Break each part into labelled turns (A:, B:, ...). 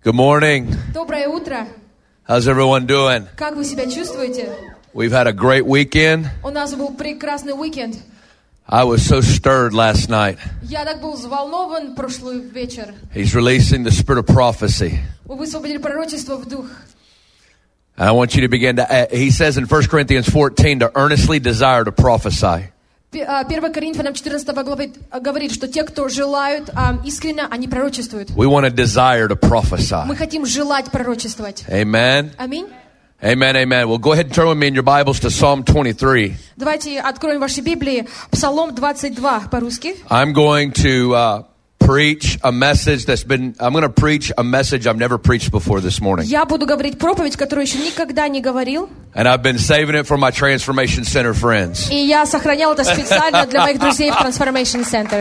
A: Good morning.
B: Доброе утро.
A: How's everyone doing?
B: Как вы себя чувствуете?
A: We've had a great weekend.
B: У нас был прекрасный уикенд.
A: I was so stirred last night.
B: Я так был взволнован прошлый вечер.
A: He's releasing the spirit of prophecy.
B: Мы высвободили пророчество в дух.
A: And I want you to begin to, he says in 1 Corinthians 14, to earnestly desire to prophesy.
B: 1 Коринфянам 14 главе говорит, что те, кто желают искренне, они пророчествуют.
A: We want to desire to prophesy.
B: Мы хотим желать пророчествовать.
A: Amen.
B: Аминь.
A: Amen, amen. Well, go ahead and turn with me in your Bibles to Psalm 23.
B: Давайте откроем ваши Библии. Псалом 22 по-русски.
A: I'm going to preach a message I'm going to preach a message I've never preached before this morning.
B: Я буду говорить проповедь, которую еще никогда не говорил.
A: And I've been saving it for my Transformation Center friends.
B: И я сохранял это специально для моих друзей в Transformation Center.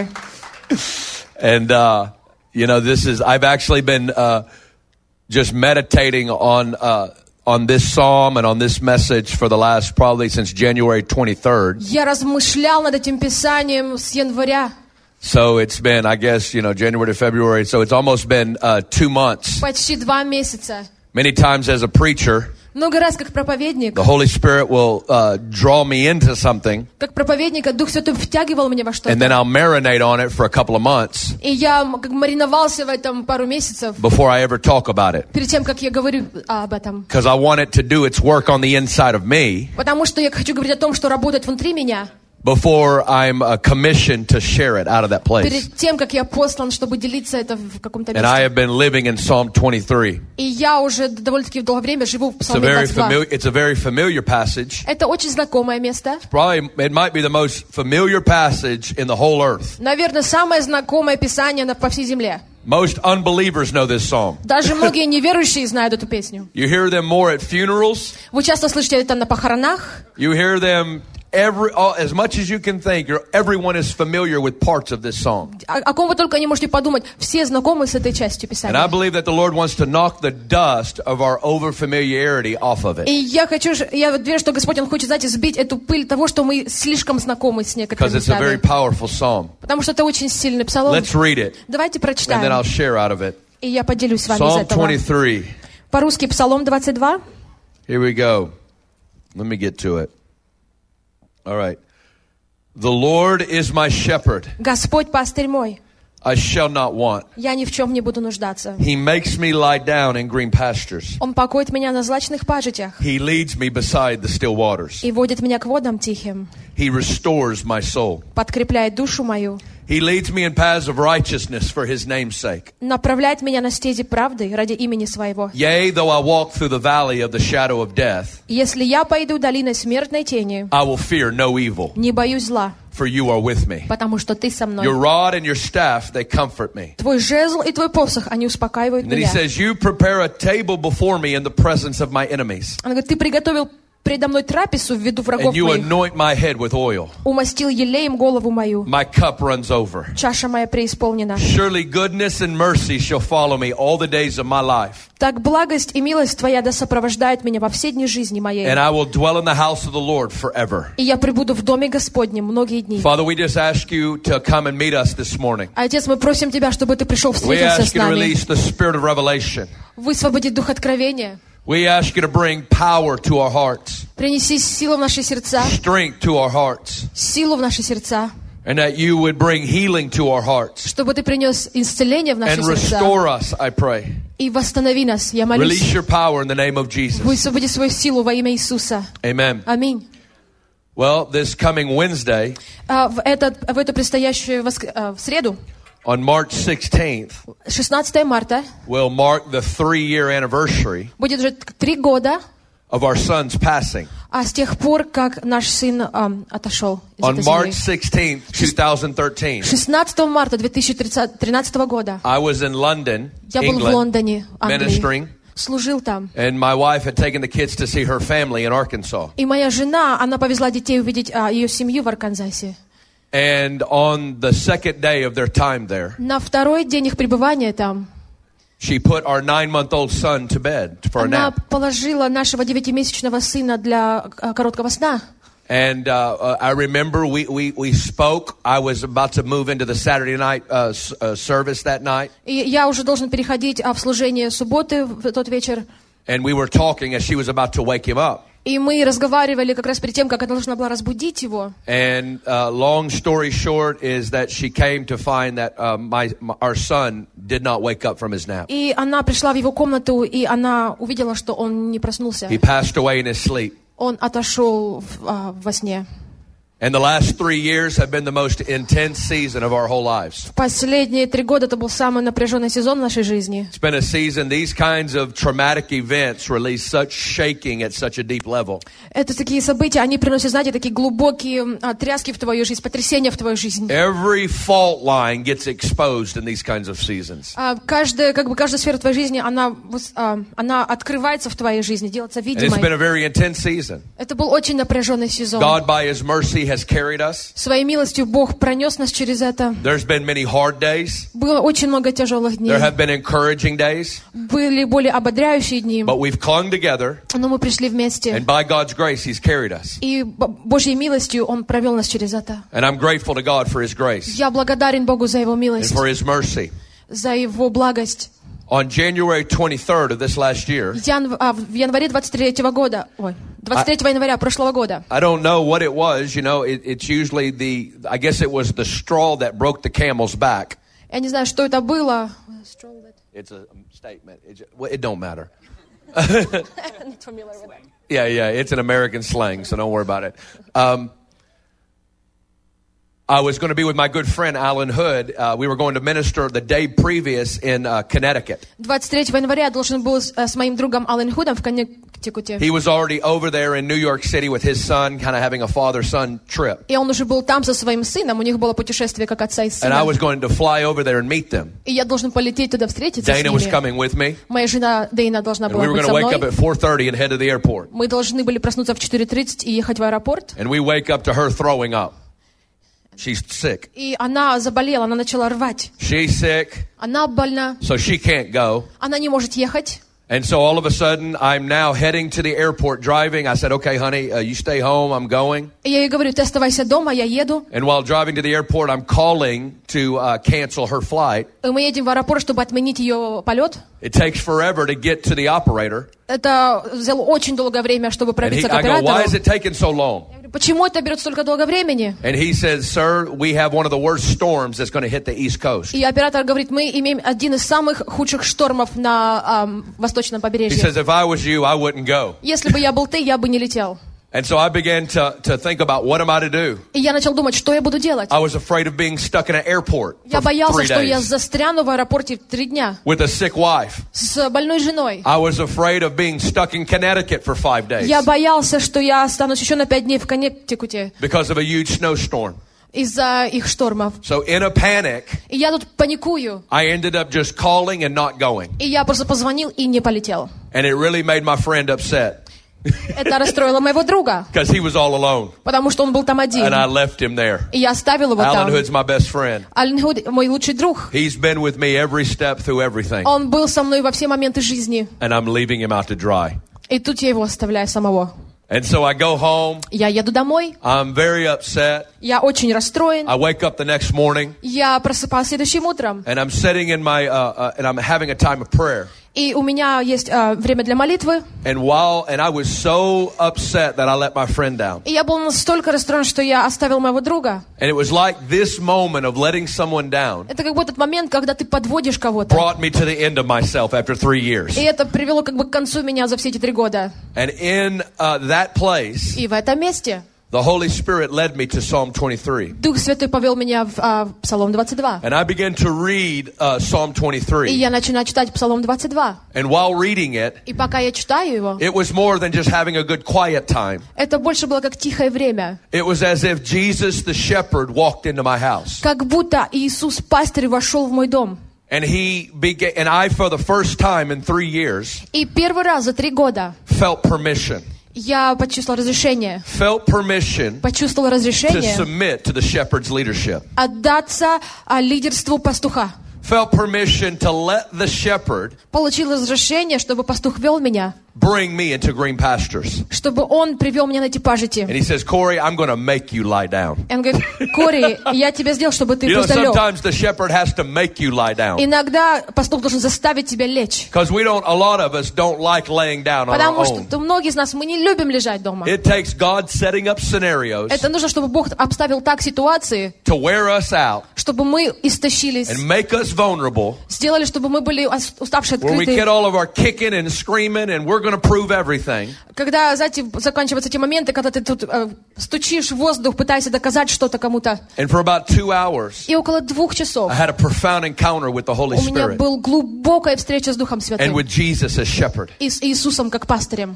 A: And, I've actually been just meditating on this psalm and on this message for the last probably since January 23rd.
B: Я размышлял над этим писанием с января.
A: So it's been, I guess, January to February. So it's almost been 2 months.
B: Почти 2 месяца.
A: Many times as a preacher,
B: Много раз как проповедник.
A: the Holy Spirit will draw me into something.
B: Как проповедника Дух Святой втягивал меня во что-то.
A: And then I'll marinate on it for a couple of months.
B: И я как мариновался в этом пару месяцев.
A: Before I ever talk about it.
B: Перед тем, как я говорю об этом.
A: Because I want it to do its work on the inside of me.
B: Потому что я хочу говорить о том, что работает внутри меня.
A: Before I'm commissioned to share it out of that place.
B: Перед тем, как я послан, чтобы делиться это в каком-то месте.
A: And I have been living in Psalm 23.
B: И я уже довольно-таки долгое время живу в Псалме 22.
A: It's a very familiar passage.
B: Это очень знакомое место.
A: It might be the most familiar passage in the whole earth.
B: Наверное, самое знакомое писание по всей земле.
A: Most unbelievers know this psalm.
B: Даже многие неверующие знают эту песню.
A: You hear them more at funerals.
B: Вы часто слышите это на похоронах.
A: You hear them as much as you can think. Everyone is familiar with parts of this psalm.
B: О ком вы только не можете подумать, все знакомы с этой частью писания.
A: And I believe that the Lord wants to knock the dust of our overfamiliarity off of it.
B: И я верю, что Господь, Он хочет, знаете, сбить эту пыль того, что мы слишком знакомы с некоторыми
A: Because it's a very
B: местами.
A: powerful psalm.
B: Потому что это очень сильный псалом.
A: Let's read it.
B: Давайте
A: And then
B: прочитаем.
A: I'll share out of it.
B: И я поделюсь с вами из
A: Psalm
B: этого.
A: 23.
B: По-русски Псалом 22.
A: Here we go. Let me get to it. All right. The Lord is my shepherd.
B: Господь пастырь мой.
A: I shall not want.
B: Я ни в чем не буду нуждаться.
A: He makes me lie down in green pastures.
B: Он покоит меня на злачных пажитях.
A: He leads me beside the still waters.
B: И водит меня к водам тихим.
A: He restores my soul.
B: Подкрепляет душу мою.
A: He leads me in paths of righteousness for his name's sake.
B: Направляет меня на стези правды ради имени своего.
A: Yea, though I walk through the valley of the shadow of death,
B: Если я пойду долиной смертной тени,
A: I will fear no evil,
B: не боюсь зла,
A: for you are with me.
B: потому что ты со
A: Your
B: мной.
A: rod and your staff, they comfort me.
B: Твой жезл и твой посох, они успокаивают
A: And then he
B: меня.
A: says, you prepare a table before me in the presence of my enemies.
B: Он говорит, ты приготовил предо мной трапезу в виду врагов
A: And you
B: моих.
A: anoint my head with oil.
B: Умастил елеем голову мою.
A: My cup runs over.
B: Чаша моя преисполнена.
A: Surely goodness and mercy shall follow me all the days of my life.
B: Так благость и милость Твоя да сопровождают меня во все дни жизни моей.
A: And I will dwell in the house of the Lord forever.
B: И я пребуду в доме Господнем многие дни.
A: Father, we just ask you to come and meet us this morning.
B: Отец, мы просим Тебя, чтобы Ты пришел,
A: We
B: встретился
A: ask
B: с
A: you to
B: нами.
A: release the spirit of revelation.
B: Высвободи дух откровения.
A: We ask you to bring power to our hearts,
B: Принеси силу в наши сердца.
A: strength to our hearts,
B: Силу в наши сердца.
A: and that you would bring healing to our hearts.
B: Чтобы Ты принес исцеление в наши
A: And
B: сердца.
A: restore us, I pray.
B: И восстанови нас, я молюсь.
A: Release your power in the name of Jesus.
B: Высвободи свою силу во имя Иисуса.
A: Amen.
B: Аминь.
A: Well, this coming Wednesday,
B: В эту предстоящую в среду,
A: on March 16th,
B: 16 марта,
A: will mark the 3-year anniversary
B: будет уже 3 года
A: of our son's passing.
B: с тех пор, как наш сын отошел из
A: On
B: этой
A: March
B: земли.
A: 16th, 2013,
B: 16 марта 2013 года
A: I was in London,
B: я был в
A: England,
B: Лондоне, Англии,
A: ministering,
B: служил там.
A: and my wife had taken the kids to see her family in Arkansas.
B: И моя жена, она повезла детей увидеть ее семью в Арканзасе.
A: And on the second day of their time there,
B: На второй день их пребывания там,
A: she put our 9-month-old son to bed for a
B: она
A: nap.
B: положила нашего 9-месячного сына для короткого сна.
A: And I remember we spoke. I was about to move into the Saturday night service that night.
B: И я уже должен переходить в служение субботы в тот вечер.
A: And we were talking as she was about to wake him up.
B: И мы разговаривали как раз перед тем, как я должна была разбудить его.
A: And long story short is that she came to find that our son did not wake up from his nap.
B: И она пришла в его комнату, и она увидела, что он не проснулся.
A: He passed away in his sleep.
B: Он отошел во сне.
A: And the last 3 years have been the most intense season of our whole lives.
B: Последние 3 года это был самый напряженный сезон в нашей жизни.
A: It's been a season. These kinds of traumatic events release such shaking at such a deep level.
B: Это такие события, они приносят, знаете, такие глубокие тряски в твою жизнь, потрясения в твою жизнь.
A: Every fault line gets exposed in these kinds of seasons.
B: Каждая сфера твоей жизни, она открывается в твоей жизни, делается
A: And it's been
B: видимой.
A: a very intense season.
B: Это был очень напряженный сезон.
A: God, by His mercy, has carried us.
B: Своей милостью Бог пронес нас через это.
A: There's been many hard days.
B: Было очень много тяжелых дней.
A: There have been encouraging days.
B: Были более ободряющие дни.
A: But we've clung together.
B: Но мы пришли вместе.
A: And by God's grace, He's carried us.
B: И Божьей милостью Он провел нас через это.
A: And I'm grateful to God for His grace.
B: Я благодарен Богу за Его
A: And
B: милость,
A: for His mercy.
B: за Его благость.
A: On January 23rd of this last year,
B: В январе 23 января прошлого года.
A: I don't know what it was, you know, it's usually I guess it was the straw that broke the camel's back.
B: Я не знаю, что это было.
A: It's a statement. It don't matter.
B: Not familiar with that.
A: Yeah, it's an American slang, so don't worry about it. I was going to be with my good friend Alan Hood. We were going to minister the day previous in Connecticut.
B: 23 января я должен был с моим другом Алан Худом в Коннектикуте.
A: He was already over there in New York City with his son, kind of having a father-son trip.
B: И он уже был там со своим сыном, у них было путешествие как отца и
A: And I
B: сына.
A: was going to fly over there and meet them.
B: И я должен полететь туда встретиться с
A: Dana was
B: ними.
A: coming with me.
B: Моя жена Дейна должна
A: And
B: была
A: we were
B: быть
A: going
B: со
A: to wake up
B: мной.
A: at 4:30 and head to the airport.
B: Мы должны были проснуться в 4:30 и ехать в аэропорт.
A: And we wake up to her throwing up. She's sick.
B: И она заболела, она начала рвать.
A: She's sick,
B: Она больна,
A: so she can't go.
B: она не может ехать.
A: And so all of a sudden, I'm now heading to the airport driving. I said, okay, honey, you stay home. I'm going.
B: И я ей говорю, ты оставайся дома, я еду.
A: And while driving to the airport, I'm calling to cancel her flight.
B: И мы едем в аэропорт, чтобы отменить ее полет.
A: It takes forever to get to the operator.
B: Это взяло очень долгое время, чтобы
A: And
B: пробиться к
A: I go, why is
B: оператору.
A: it taking so long?
B: Я говорю, почему это берет столько долго времени?
A: And he says, sir, we have one of the worst storms that's going to hit the East Coast.
B: И оператор говорит, мы имеем один из самых худших штормов на восточном
A: He
B: побережье.
A: says, if I was you, I wouldn't go.
B: Если бы я был ты, я бы не летел.
A: And so I began to think about what am I to do?
B: И я начал думать, что я буду делать.
A: I was afraid of being stuck in an airport
B: Я
A: for
B: боялся,
A: 3
B: что я
A: days
B: застряну в аэропорте 3 дня
A: with a sick wife.
B: с больной женой.
A: I was afraid of being stuck in Connecticut for 5 days
B: Я боялся, что я останусь еще на 5 дней в Коннектикуте
A: because of a huge snowstorm.
B: из-за их штормов.
A: So in a panic,
B: И я тут паникую.
A: I ended up just calling and not going.
B: И я просто позвонил и не полетел.
A: And it really made my friend upset
B: Это расстроило моего друга,
A: because he was all alone.
B: потому что он был там один.
A: And I left him there.
B: И я оставил его
A: Alan
B: там.
A: Hood's my best friend.
B: Алан Худ мой лучший друг.
A: He's been with me every step through everything.
B: Он был со мной во все моменты жизни.
A: And I'm leaving him out to dry.
B: И тут я его оставляю самого.
A: And so I go home.
B: Я еду домой.
A: I'm very upset.
B: Я очень расстроен.
A: I wake up the next morning.
B: Я просыпаюсь следующим утром.
A: And I'm sitting in my, and I'm having a time of prayer.
B: И у меня есть время для молитвы.
A: And I was so upset that I let my friend down.
B: И я был настолько расстроен, что я оставил моего друга.
A: And it was like this moment of letting someone down
B: Это как бы этот момент, когда ты подводишь кого-то.
A: brought me to the end of myself after 3 years.
B: И это привело как бы к концу меня за все эти 3 года.
A: And in that place,
B: И в этом месте
A: the Holy Spirit led me to Psalm 23.
B: Дух Святой повел меня в Псалом 22.
A: And I began to read Psalm
B: И
A: 23.
B: я начинаю читать Псалом 22.
A: And while reading it,
B: И пока я читаю его,
A: it was more than just having a good quiet time.
B: это больше было как тихое время.
A: It was as if Jesus the shepherd walked into my house.
B: Как будто Иисус, пастырь, вошел в мой дом.
A: And I, for the first time in 3 years,
B: И первый раз за 3 года
A: felt permission.
B: я почувствовала разрешение.
A: To
B: Почувствовала разрешение
A: submit to the shepherd's leadership.
B: отдаться лидерству пастуха.
A: Felt permission to let the shepherd
B: Получил разрешение, чтобы пастух вел меня.
A: bring me into green pastures.
B: чтобы Он привел меня на эти пажити.
A: And he says, Corey, I'm going to make you lie down.
B: И он говорит: Кори, я тебя сделал, чтобы ты
A: You know,
B: просто лег.
A: sometimes the shepherd has to make you lie down.
B: Иногда пастух должен заставить тебя лечь.
A: Because a lot of us don't like laying down on our
B: Потому
A: own.
B: что многие из нас, мы не любим лежать дома.
A: It takes God setting up scenarios
B: Это нужно, чтобы Бог обставил так ситуации,
A: to wear us out
B: чтобы мы истощились,
A: and make us vulnerable,
B: сделали, чтобы мы были уставшие,
A: where we
B: открытые.
A: get all of our kicking and screaming and we're going to prove everything.
B: Когда, знаете, заканчиваются эти моменты, когда ты тут стучишь в воздух, пытаешься доказать что-то кому-то.
A: And for about 2 hours,
B: И около 2 часов
A: I had a profound encounter with the Holy
B: у меня
A: Spirit
B: была глубокая встреча с Духом
A: and
B: Святым
A: with Jesus as shepherd.
B: и с Иисусом как пастырем.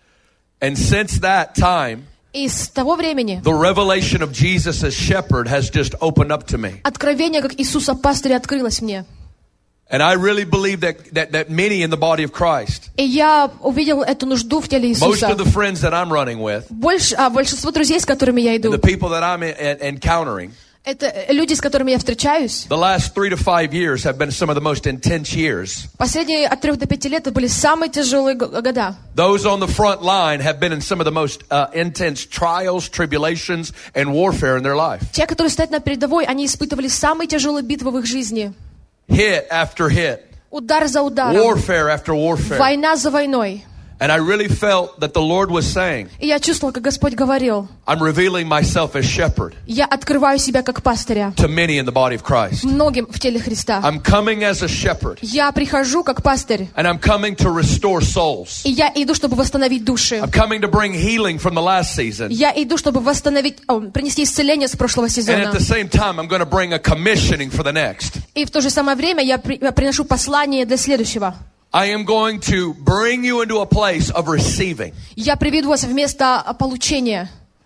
A: And since that time,
B: И с того времени
A: the revelation of Jesus as shepherd has just opened up to me.
B: откровение как Иисуса пастыря открылось мне.
A: And I really believe that many in the body of Christ,
B: И я увидел эту нужду в теле
A: most
B: Иисуса.
A: of the friends that I'm running with,
B: Большинство друзей, с которыми я иду,
A: the people that I'm encountering,
B: это люди, с которыми я встречаюсь.
A: the last 3 to 5 years have been some of the most intense years.
B: Последние от 3 до 5 лет это были самые тяжелые года.
A: Those on the front line have been in some of the most intense trials, tribulations, and warfare in their life.
B: Те, которые стоят на передовой, они испытывали самые тяжелые битвы в их жизни.
A: Hit after hit.
B: Удар за ударом.
A: Warfare after warfare.
B: Война за войной.
A: And I really felt that the Lord was saying,
B: И я чувствовала, как Господь говорил:
A: I'm revealing myself as shepherd
B: я открываю себя как пастыря
A: to many in the body of Christ.
B: многим в теле Христа.
A: I'm coming as a shepherd,
B: Я прихожу как пастырь.
A: and I'm coming to restore souls.
B: И я иду, чтобы восстановить души.
A: I'm coming to bring healing from the last season.
B: Я иду, чтобы принести исцеление с прошлого
A: And at
B: сезона.
A: the same time, I'm going to bring a commissioning for the next.
B: И в то же самое время я приношу послание для следующего.
A: I am going to bring you into a place of receiving.
B: Я приведу вас в место получения.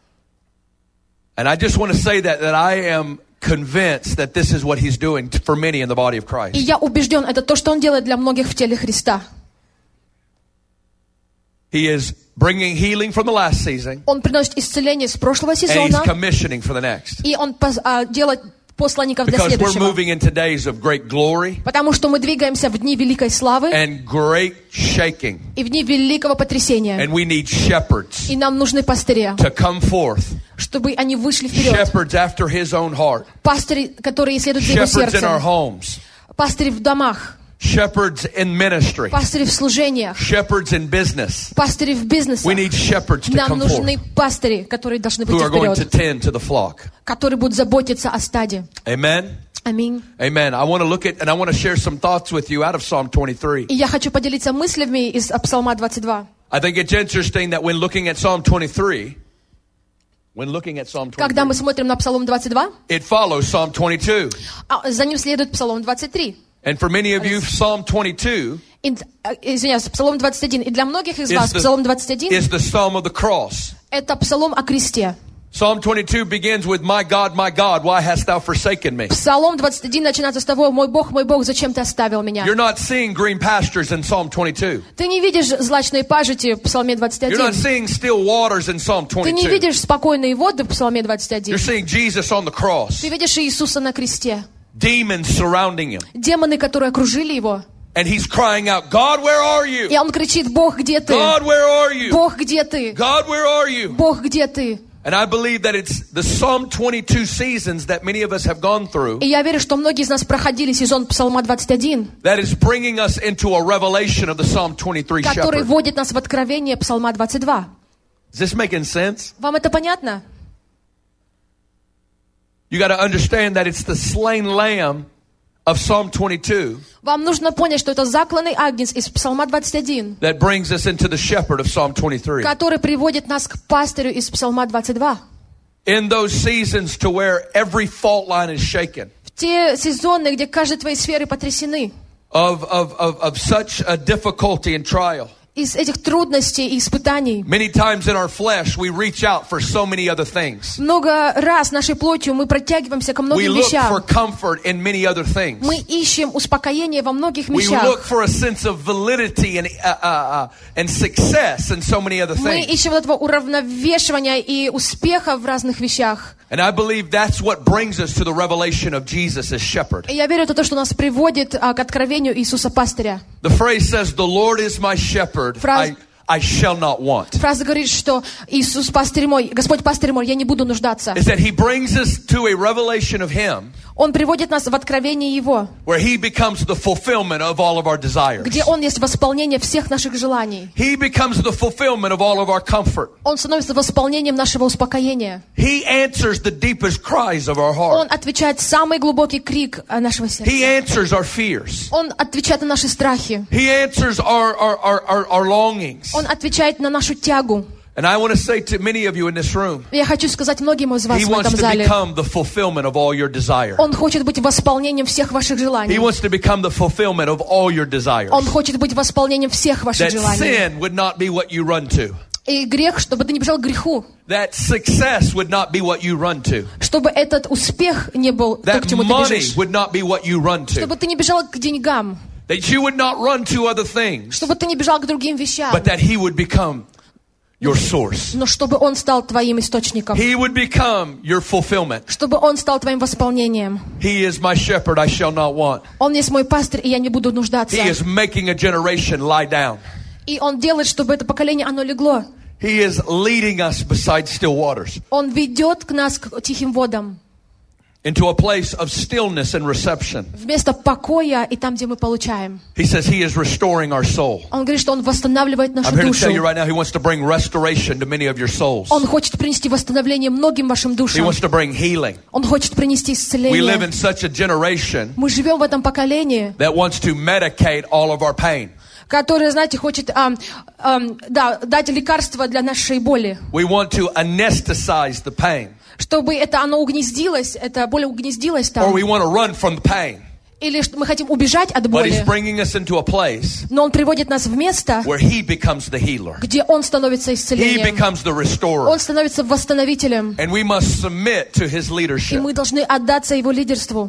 A: And I just want to say that I am convinced that this is what he's doing for many in the body of Christ.
B: И я убежден, это то, что Он делает для многих в теле Христа.
A: He is bringing healing from the last season,
B: Он приносит исцеление с прошлого
A: and he's
B: сезона,
A: commissioning for the next.
B: и Он делает посланников для
A: Because we're
B: следующего.
A: moving into days of great glory
B: Потому что мы двигаемся в дни великой славы
A: and great shaking.
B: и в дни великого потрясения.
A: And we need shepherds
B: И нам нужны пастыря,
A: to come forth.
B: чтобы они вышли вперед.
A: Shepherds after his own heart.
B: Пастыри, которые исследуют за его
A: Shepherds in our
B: сердцем.
A: homes.
B: Пастыри в домах.
A: Shepherds in ministry.
B: Пастыри в служениях.
A: Shepherds in business.
B: Пастыри в бизнесе.
A: We need shepherds to
B: Нам
A: come
B: нужны
A: forth
B: пастыри, которые должны
A: who
B: выйти
A: are going to
B: вперед,
A: tend to the flock.
B: которые будут заботиться о стаде.
A: Amen.
B: Аминь.
A: Amen. I want to look at and I want to share some thoughts with you out of Psalm 23.
B: И я хочу поделиться мыслями из Псалма 22.
A: I think it's interesting that when looking at Psalm 23,
B: Когда мы смотрим на Псалом 22,
A: it follows Psalm 22.
B: за ним следует Псалом 23.
A: And for many of you, Psalm 22
B: Извиняюсь, Псалом 21. И для многих из вас Псалом 21
A: is the Psalm of the cross.
B: это Псалом о кресте.
A: Psalm 22 begins with, my God, why hast thou forsaken me?
B: Псалом 21 начинается с того: мой Бог, зачем ты оставил меня?
A: You're not seeing green pastures in Psalm 22.
B: Ты не видишь злачные пажити в Псалме
A: You're not
B: 21.
A: seeing still waters in Psalm
B: Ты не
A: 22.
B: видишь спокойные воды в Псалме 21.
A: You're seeing Jesus on the cross.
B: Ты видишь Иисуса на кресте.
A: Demons surrounding him.
B: Демоны, которые окружили его.
A: And he's crying out, God, where are you?
B: И он кричит: Бог, где ты?
A: God, where are you?
B: Бог, где ты?
A: God, where are you?
B: Бог, где ты?
A: And I believe that it's the Psalm 22 seasons that many of us have gone through
B: И я верю, что многие из нас проходили сезон Псалма 21,
A: that is bringing us into a revelation of the Psalm 23
B: который
A: shepherd.
B: вводит нас в откровение Псалма 22.
A: Is this making sense?
B: Вам это понятно?
A: You got to understand that it's the slain lamb of Psalm 22
B: Вам нужно понять, что это закланный агнец из Псалма 21,
A: that brings us into the shepherd of Psalm 23.
B: который приводит нас к пастырю из Псалма 22.
A: In those seasons to where every fault line is shaken,
B: В те сезоны, где каждой твоей сферы потрясены,
A: of such a difficulty and trial.
B: из этих трудностей и испытаний.
A: Many times in our flesh, we reach out for so many other things.
B: Много раз нашей плотью мы протягиваемся ко
A: We
B: многим
A: look for
B: вещам.
A: comfort in many other things.
B: Мы ищем успокоение во многих
A: We look
B: вещах.
A: for a sense of validity and success in so many other
B: Мы
A: things.
B: ищем вот этого уравновешивания и успеха в разных вещах.
A: And I believe that's what brings us to the revelation of Jesus as shepherd.
B: И я верю, это то, что нас приводит к откровению Иисуса Пастыря.
A: The phrase says, the Lord is my shepherd.
B: Фраз-
A: I shall not want.
B: Фраза говорит, что Иисус пастырь мой, Господь пастырь мой, я не буду нуждаться.
A: Is that He brings us to a revelation of Him,
B: Он приводит нас в откровение Его,
A: where He becomes the fulfillment of all of our desires.
B: где Он есть восполнение всех наших желаний.
A: He becomes the fulfillment of all of our comfort.
B: Он становится восполнением нашего успокоения.
A: He answers the deepest cries of our
B: Он
A: heart.
B: отвечает самый глубокий крик нашего сердца.
A: He answers our fears.
B: Он отвечает на наши страхи.
A: He answers our longings.
B: Он отвечает на нашу тягу.
A: And I want to say to many of you in this room,
B: Я хочу сказать многим из вас
A: He
B: в
A: wants
B: этом
A: to
B: зале.
A: become the fulfillment of all your desire.
B: Он хочет быть восполнением всех ваших желаний.
A: He wants to become the fulfillment of all your desires.
B: Он хочет быть восполнением всех ваших
A: That
B: желаний.
A: sin would not be what you run to.
B: И грех, чтобы ты не бежал к греху.
A: That success would not be what you run to.
B: Чтобы этот успех не был то,
A: That
B: к чему ты
A: money
B: бежишь.
A: would not be what you run to.
B: Чтобы ты не бежал к деньгам.
A: That you would not run to other things.
B: Чтобы ты не бежал к другим вещам.
A: But that He would become your source.
B: Но чтобы Он стал твоим источником.
A: He would become your fulfillment.
B: Чтобы Он стал твоим восполнением.
A: He is my shepherd, I shall not want.
B: Он есть мой пастырь, и я не буду нуждаться.
A: He is making a generation lie down.
B: И Он делает, чтобы это поколение, оно легло.
A: He is leading us beside still waters.
B: Он ведет к нас к тихим водам.
A: Into a place of stillness and reception.
B: Вместо покоя и там, где мы получаем.
A: He says He is restoring our soul.
B: Он говорит, что Он восстанавливает нашу
A: I'm here to
B: душу.
A: tell you right now, He wants to bring restoration to many of your souls.
B: Он хочет принести восстановление многим вашим
A: He
B: душам.
A: wants to bring healing.
B: Он хочет принести
A: We live
B: исцеление.
A: in such a generation
B: Мы живем в этом поколении,
A: that wants to medicate all of our pain.
B: которое, знаете, хочет дать лекарство для нашей боли.
A: We want to anesthetize the pain.
B: Чтобы это оно угнездилось, эта боль угнездилась
A: Or
B: там.
A: we want to run from the pain.
B: Или что мы хотим убежать от
A: But He's
B: боли.
A: bringing us into a place
B: Но Он приводит нас в место,
A: where He becomes the healer.
B: где Он становится
A: He
B: исцелением.
A: becomes the restorer.
B: Он становится восстановителем.
A: And we must submit to His
B: И
A: leadership.
B: мы должны отдаться Его лидерству.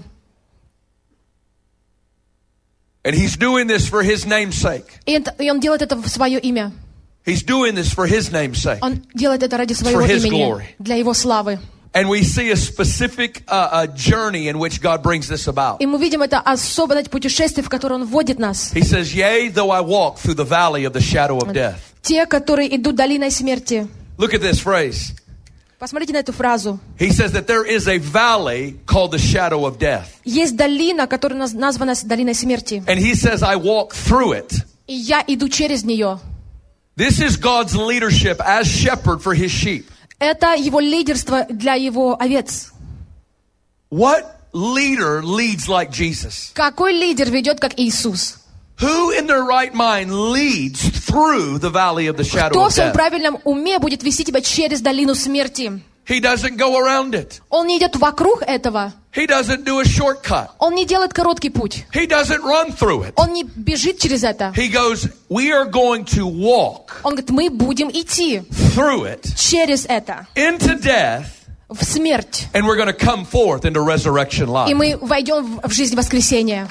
A: And He's doing this for His name's sake.
B: И Он делает это в свое имя.
A: He's doing this for His name's sake.
B: Он делает это ради своего
A: For His
B: имени,
A: glory.
B: для Его славы.
A: And we see a specific journey in which God brings this about.
B: И мы видим это особое путешествие, в которое Он вводит нас.
A: He says, yea, though I walk through the valley of the shadow of death.
B: Те, которые идут долиной смерти.
A: Look at this phrase.
B: Посмотрите на эту фразу.
A: He says that there is a valley called the shadow of death.
B: Есть долина, которая названа долиной смерти.
A: And He says, I walk through it.
B: И я иду через нее.
A: This is God's leadership as shepherd for His sheep.
B: Это Его лидерство для Его овец.
A: What leader leads like Jesus?
B: Какой лидер ведет, как Иисус?
A: Who in their right mind leads through the valley of the shadow
B: Кто
A: of
B: в своем
A: death?
B: правильном уме будет вести тебя через долину смерти?
A: He doesn't go around it.
B: Он не идет вокруг этого.
A: He doesn't do a shortcut.
B: Он не делает короткий путь.
A: He doesn't run through it.
B: Он не бежит через это.
A: He goes, we are going to walk
B: Он говорит, мы будем идти
A: through it
B: через это,
A: into death,
B: в смерть.
A: and we're going to come forth into resurrection
B: И
A: life.
B: мы войдем в жизнь воскресения.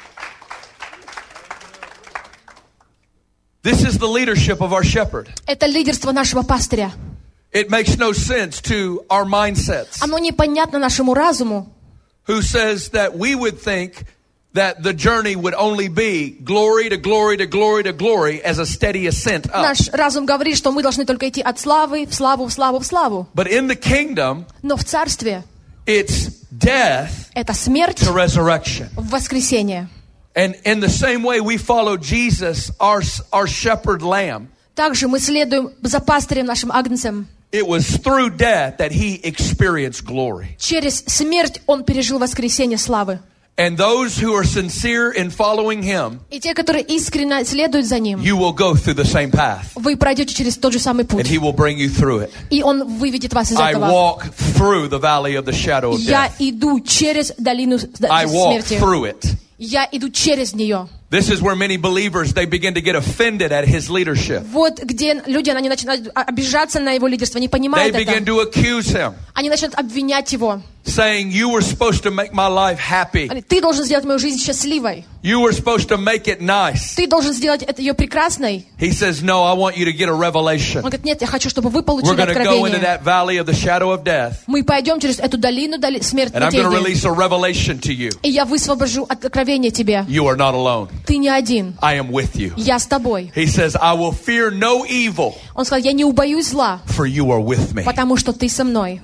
A: This is the leadership of our shepherd.
B: Это лидерство нашего пастыря.
A: It makes no sense to our mindsets,
B: Оно непонятно нашему разуму,
A: who says that we would think that the journey would only be glory to glory to glory to glory as a steady ascent up.
B: Наш разум говорит, что мы должны только идти от славы в славу, в славу, в славу.
A: But in the kingdom,
B: Но в царстве
A: it's death
B: это смерть
A: to resurrection.
B: в воскресение.
A: And in the same way we follow Jesus, our shepherd lamb,
B: Также мы следуем за пастырем нашим агнцем.
A: it was through death that he experienced glory.
B: Через смерть он пережил воскресение славы.
A: And those who are sincere in following him,
B: И те, которые искренне следуют за ним,
A: you will go through the same path.
B: вы пройдете через тот же самый
A: And
B: путь.
A: he will bring you through it.
B: И он выведет вас из
A: I
B: этого.
A: walk through the valley of the shadow of
B: Я
A: death.
B: иду через долину
A: I walk
B: смерти.
A: through it.
B: Я иду через нее.
A: This is where many believers, they begin to get offended at his leadership.
B: Вот где люди, они начинают обижаться на его лидерство, не
A: They
B: понимают
A: begin
B: это.
A: to accuse him,
B: Они начинают обвинять его.
A: saying, you were supposed to make my life happy.
B: Ты должен сделать мою жизнь счастливой.
A: You were supposed to make it nice.
B: Ты должен сделать это ее прекрасной.
A: He says, no, I want you to get a revelation.
B: Он говорит, нет, я хочу, чтобы вы
A: We're
B: получили
A: going to go into
B: откровение.
A: that valley of the shadow of death,
B: Мы пойдем через эту долину
A: and I'm going to
B: смерти.
A: release a revelation to you.
B: И я высвобожу откровение тебе.
A: You are not alone.
B: Ты не один.
A: I am with you.
B: Я с тобой.
A: He says, I will fear no evil,
B: Он сказал, я не убоюсь зла,
A: for you are with me.
B: потому что ты со мной.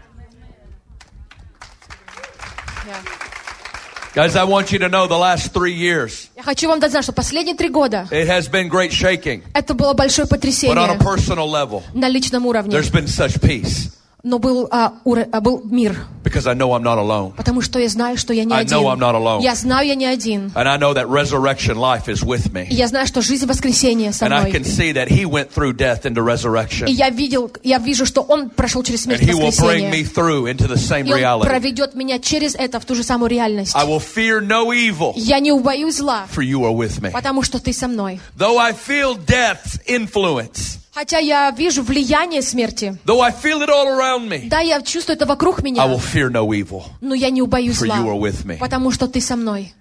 A: Guys, I want you to know the last 3 years,
B: Я хочу вам дать знать, что последние 3 года
A: it has been great shaking,
B: это было большое
A: but on a
B: потрясение
A: personal level,
B: на личном уровне.
A: there's been such peace,
B: Но был мир,
A: because I know I'm not alone.
B: потому что я знаю, что я не
A: I know I'm not
B: один.
A: alone.
B: Я знаю, я не один.
A: And I know that resurrection life is with
B: И
A: me.
B: я знаю, что жизнь воскресения со
A: And I
B: мной.
A: can see that he went through death into
B: И
A: resurrection.
B: я вижу, что Он прошел через
A: And
B: смерть
A: he will bring me
B: воскресения.
A: through into the same
B: И Он
A: reality.
B: проведет меня через это в ту же самую реальность.
A: I will fear no evil,
B: Я не убоюсь зла,
A: for you are with me.
B: потому что ты со мной.
A: Though I feel death's influence,
B: Хотя я вижу влияние смерти,
A: though I feel it all around me,
B: да, я чувствую это вокруг
A: I
B: меня,
A: will fear no evil,
B: но я не убоюсь
A: for
B: зла,
A: you are with me.
B: потому что ты со мной.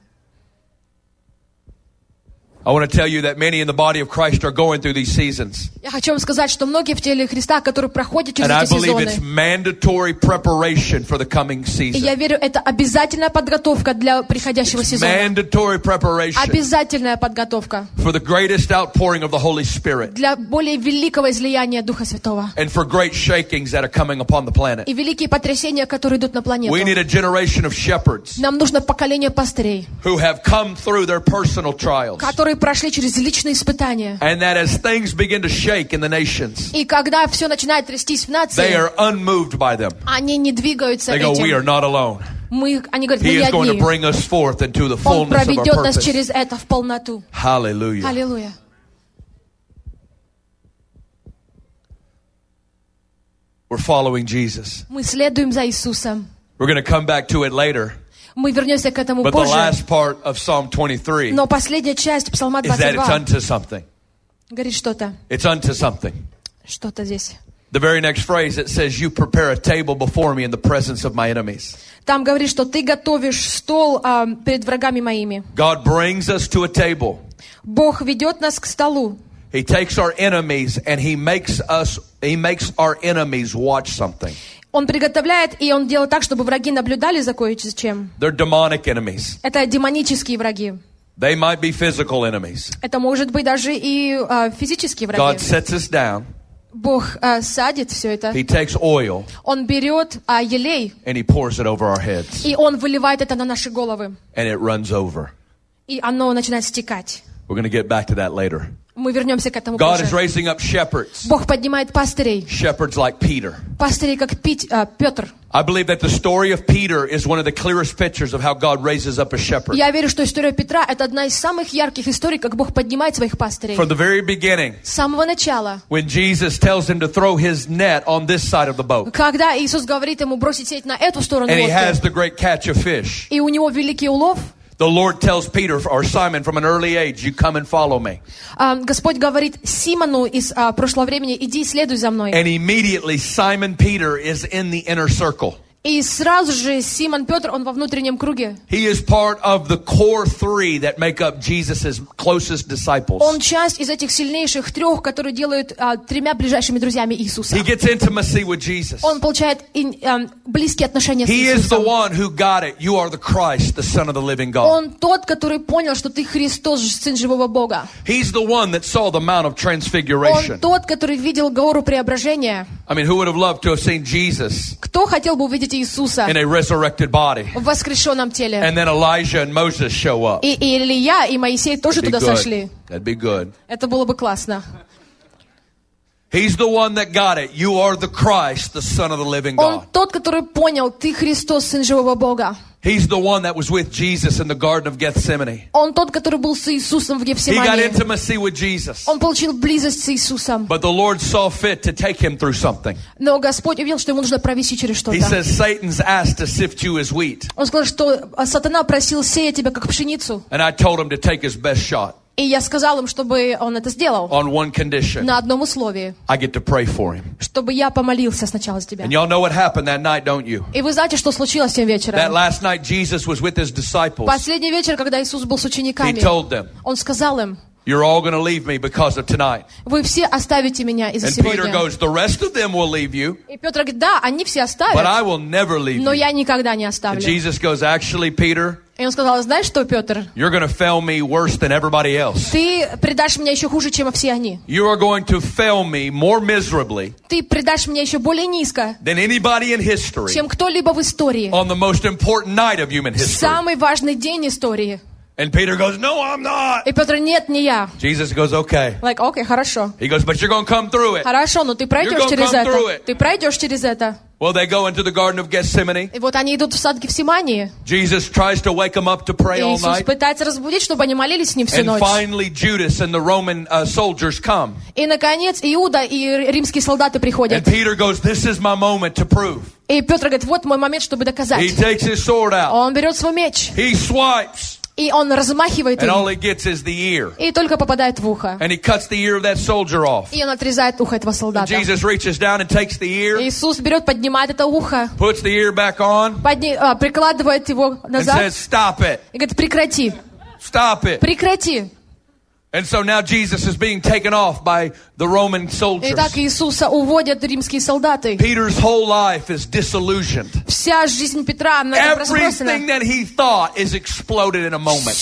A: I want to tell you that many in the body of Christ are going through these seasons.
B: Я хочу вам сказать, что многие в теле Христа, которые проходят через
A: And I
B: эти
A: believe it's
B: сезоны,
A: mandatory preparation for the coming
B: и я
A: season.
B: верю, это обязательная подготовка для приходящего сезона.
A: Mandatory preparation
B: Обязательная подготовка
A: for the greatest outpouring of the Holy Spirit
B: для более великого излияния Духа Святого.
A: and for great shakings that are coming upon the planet.
B: И великие потрясения, которые идут на планету.
A: We need a generation of shepherds
B: Нам нужно поколение пастырей,
A: who have come through their personal trials.
B: которые прошли через личные испытания.
A: And that as things begin to shake in the nations,
B: И когда все начинает трястись в
A: they
B: нации,
A: are unmoved by them.
B: они не двигаются
A: They go, we are
B: этим.
A: not alone.
B: Они говорят, мы
A: He
B: не
A: is going to
B: одни.
A: bring us forth into the
B: Он
A: fullness of our
B: проведет нас
A: purpose.
B: через это в полноту.
A: Hallelujah.
B: Аллилуйя.
A: We're following Jesus.
B: Мы следуем за Иисусом.
A: We're going to come back to it later.
B: Мы вернемся к этому
A: But the
B: позже.
A: last part of Psalm 23
B: Но последняя часть Псалма
A: is that it's
B: 22
A: unto something.
B: говорит что-то.
A: It's unto something.
B: Что-то здесь.
A: The very next phrase, it says, you prepare a table before me in the presence of my enemies.
B: Там говорит, что ты готовишь стол перед врагами моими.
A: God brings us to a table.
B: Бог ведет нас к столу.
A: He takes our enemies and he makes our enemies watch something.
B: Он приготовляет, и он делает так, чтобы враги наблюдали за кое-чем.
A: They're demonic enemies.
B: Это демонические враги.
A: They might be physical enemies.
B: Это может быть даже и физические
A: God
B: враги.
A: sets us down.
B: Бог садит все это.
A: He takes oil
B: Он берет елей,
A: and he pours it over our heads.
B: и он выливает это на наши головы.
A: And it runs over.
B: И оно начинает стекать.
A: We're going to get back to that later.
B: Мы вернемся к этому
A: God is
B: позже.
A: raising up shepherds.
B: Бог поднимает пастырей.
A: Shepherds like Peter.
B: Пастырей, как Петр.
A: I believe that the story of Peter is one of the clearest pictures of how God raises up a shepherd.
B: Я верю, что история Петра — это одна из самых ярких историй, как Бог поднимает своих пастырей.
A: From the very beginning,
B: С самого начала,
A: when Jesus tells him to throw his net on this side of the boat,
B: когда Иисус говорит ему бросить сеть на эту сторону
A: and he has
B: лодки,
A: the great catch of fish,
B: и у него великий улов,
A: the Lord tells Peter or Simon from an early age, you come and follow me.
B: Господь говорит Симону из прошлого времени: иди, следуй за мной.
A: And immediately Simon Peter is in the inner circle.
B: И сразу же Симон Петр, он во внутреннем круге.
A: He is part of the core three that make up Jesus' closest disciples.
B: Он часть из этих сильнейших трех, которые делают тремя ближайшими друзьями Иисуса.
A: He gets intimacy with Jesus.
B: Он получает близкие отношения с
A: He is the
B: Иисусом.
A: one who got it. You are the Christ, the Son of the living God.
B: Он тот, который понял, что ты Христос, Сын живого Бога.
A: He's the one that saw the Mount of
B: Он
A: Transfiguration.
B: тот, который видел гору преображения.
A: I mean, who would have loved to have seen Jesus
B: Кто хотел бы увидеть Иисуса
A: in a resurrected body?
B: в воскрешенном теле?
A: And then Elijah and Moses show up.
B: И Илья, и Моисей тоже
A: That'd be
B: туда
A: good.
B: сошли.
A: That'd be good.
B: Это было бы классно.
A: He's the one that got it. You are the Christ, the Son of the living
B: Он
A: God.
B: тот, который понял, ты Христос, Сын живого Бога.
A: He's the one that was with Jesus in the Garden of Gethsemane.
B: Он тот, который был с Иисусом в
A: He got
B: Гефсимании.
A: intimacy with Jesus.
B: Он получил близость с Иисусом.
A: But the Lord saw fit to take him through something.
B: Но Господь увидел, что ему нужно провести через
A: He
B: что-то.
A: says, Satan's asked to sift you as wheat.
B: Он сказал, что сатана просил сеять тебя как пшеницу.
A: And I told him to take his best shot
B: И я сказал им, чтобы он это сделал.
A: on one condition.
B: На одном условии.
A: I get to pray for him.
B: Чтобы я помолился сначала за тебя.
A: And y'all know what happened that night, don't you?
B: И вы знаете, что случилось тем
A: That
B: вечером?
A: last night Jesus was with his disciples.
B: Последний вечер, когда Иисус был с
A: He
B: учениками,
A: told them,
B: Он сказал им:
A: you're all going to leave me because of tonight.
B: вы все оставите меня из-за
A: And Peter
B: сегодня.
A: goes, the rest of them will leave you,
B: И Петр говорит: да, они все
A: but
B: оставят,
A: I will never leave
B: но
A: you.
B: я никогда не
A: And
B: оставлю.
A: Jesus goes, actually, Peter,
B: И он сказал: знаешь что, Петр?
A: You're going to fail me worse than everybody else.
B: Ты предашь меня еще хуже, чем все они.
A: You are going to fail me more miserably
B: Ты предашь меня еще более низко,
A: than anybody in history
B: чем кто-либо в истории.
A: on the most important night of human history.
B: Самый важный день истории.
A: And Peter goes, no, I'm not.
B: И Петр: нет, не я.
A: Jesus goes, okay.
B: Окей, хорошо.
A: He goes, but you're going to come through it.
B: Хорошо, но ты пройдешь через это. Ты пройдешь через это.
A: Well, they go into the Garden of Gethsemane.
B: И вот они идут в сад Гефсимании.
A: Jesus tries to wake them up to pray all
B: Иисус
A: night.
B: пытается разбудить, чтобы они молились с ним всю
A: And
B: ночь.
A: finally, Judas and the Roman soldiers come.
B: И, наконец, Иуда и римские солдаты
A: And
B: приходят.
A: Peter goes, this is my moment to prove.
B: И Петр говорит: вот мой момент, чтобы доказать.
A: He takes his sword out.
B: Он берет свой меч,
A: He swipes.
B: и он размахивает
A: And all
B: им,
A: he gets is the ear.
B: и только попадает в ухо.
A: And he cuts the ear of that soldier off.
B: И он отрезает ухо этого солдата.
A: Jesus reaches down and takes the ear,
B: Иисус берет, поднимает это ухо,
A: puts the ear back on,
B: прикладывает его
A: and
B: назад
A: says, stop it.
B: и говорит: прекрати,
A: Stop it.
B: прекрати.
A: And so now Jesus is being taken off by the Roman soldiers.
B: Итак, Иисуса уводят римские солдаты.
A: Peter's whole life is disillusioned.
B: Вся жизнь Петра, она разбросана.
A: Everything that he thought is exploded in a moment.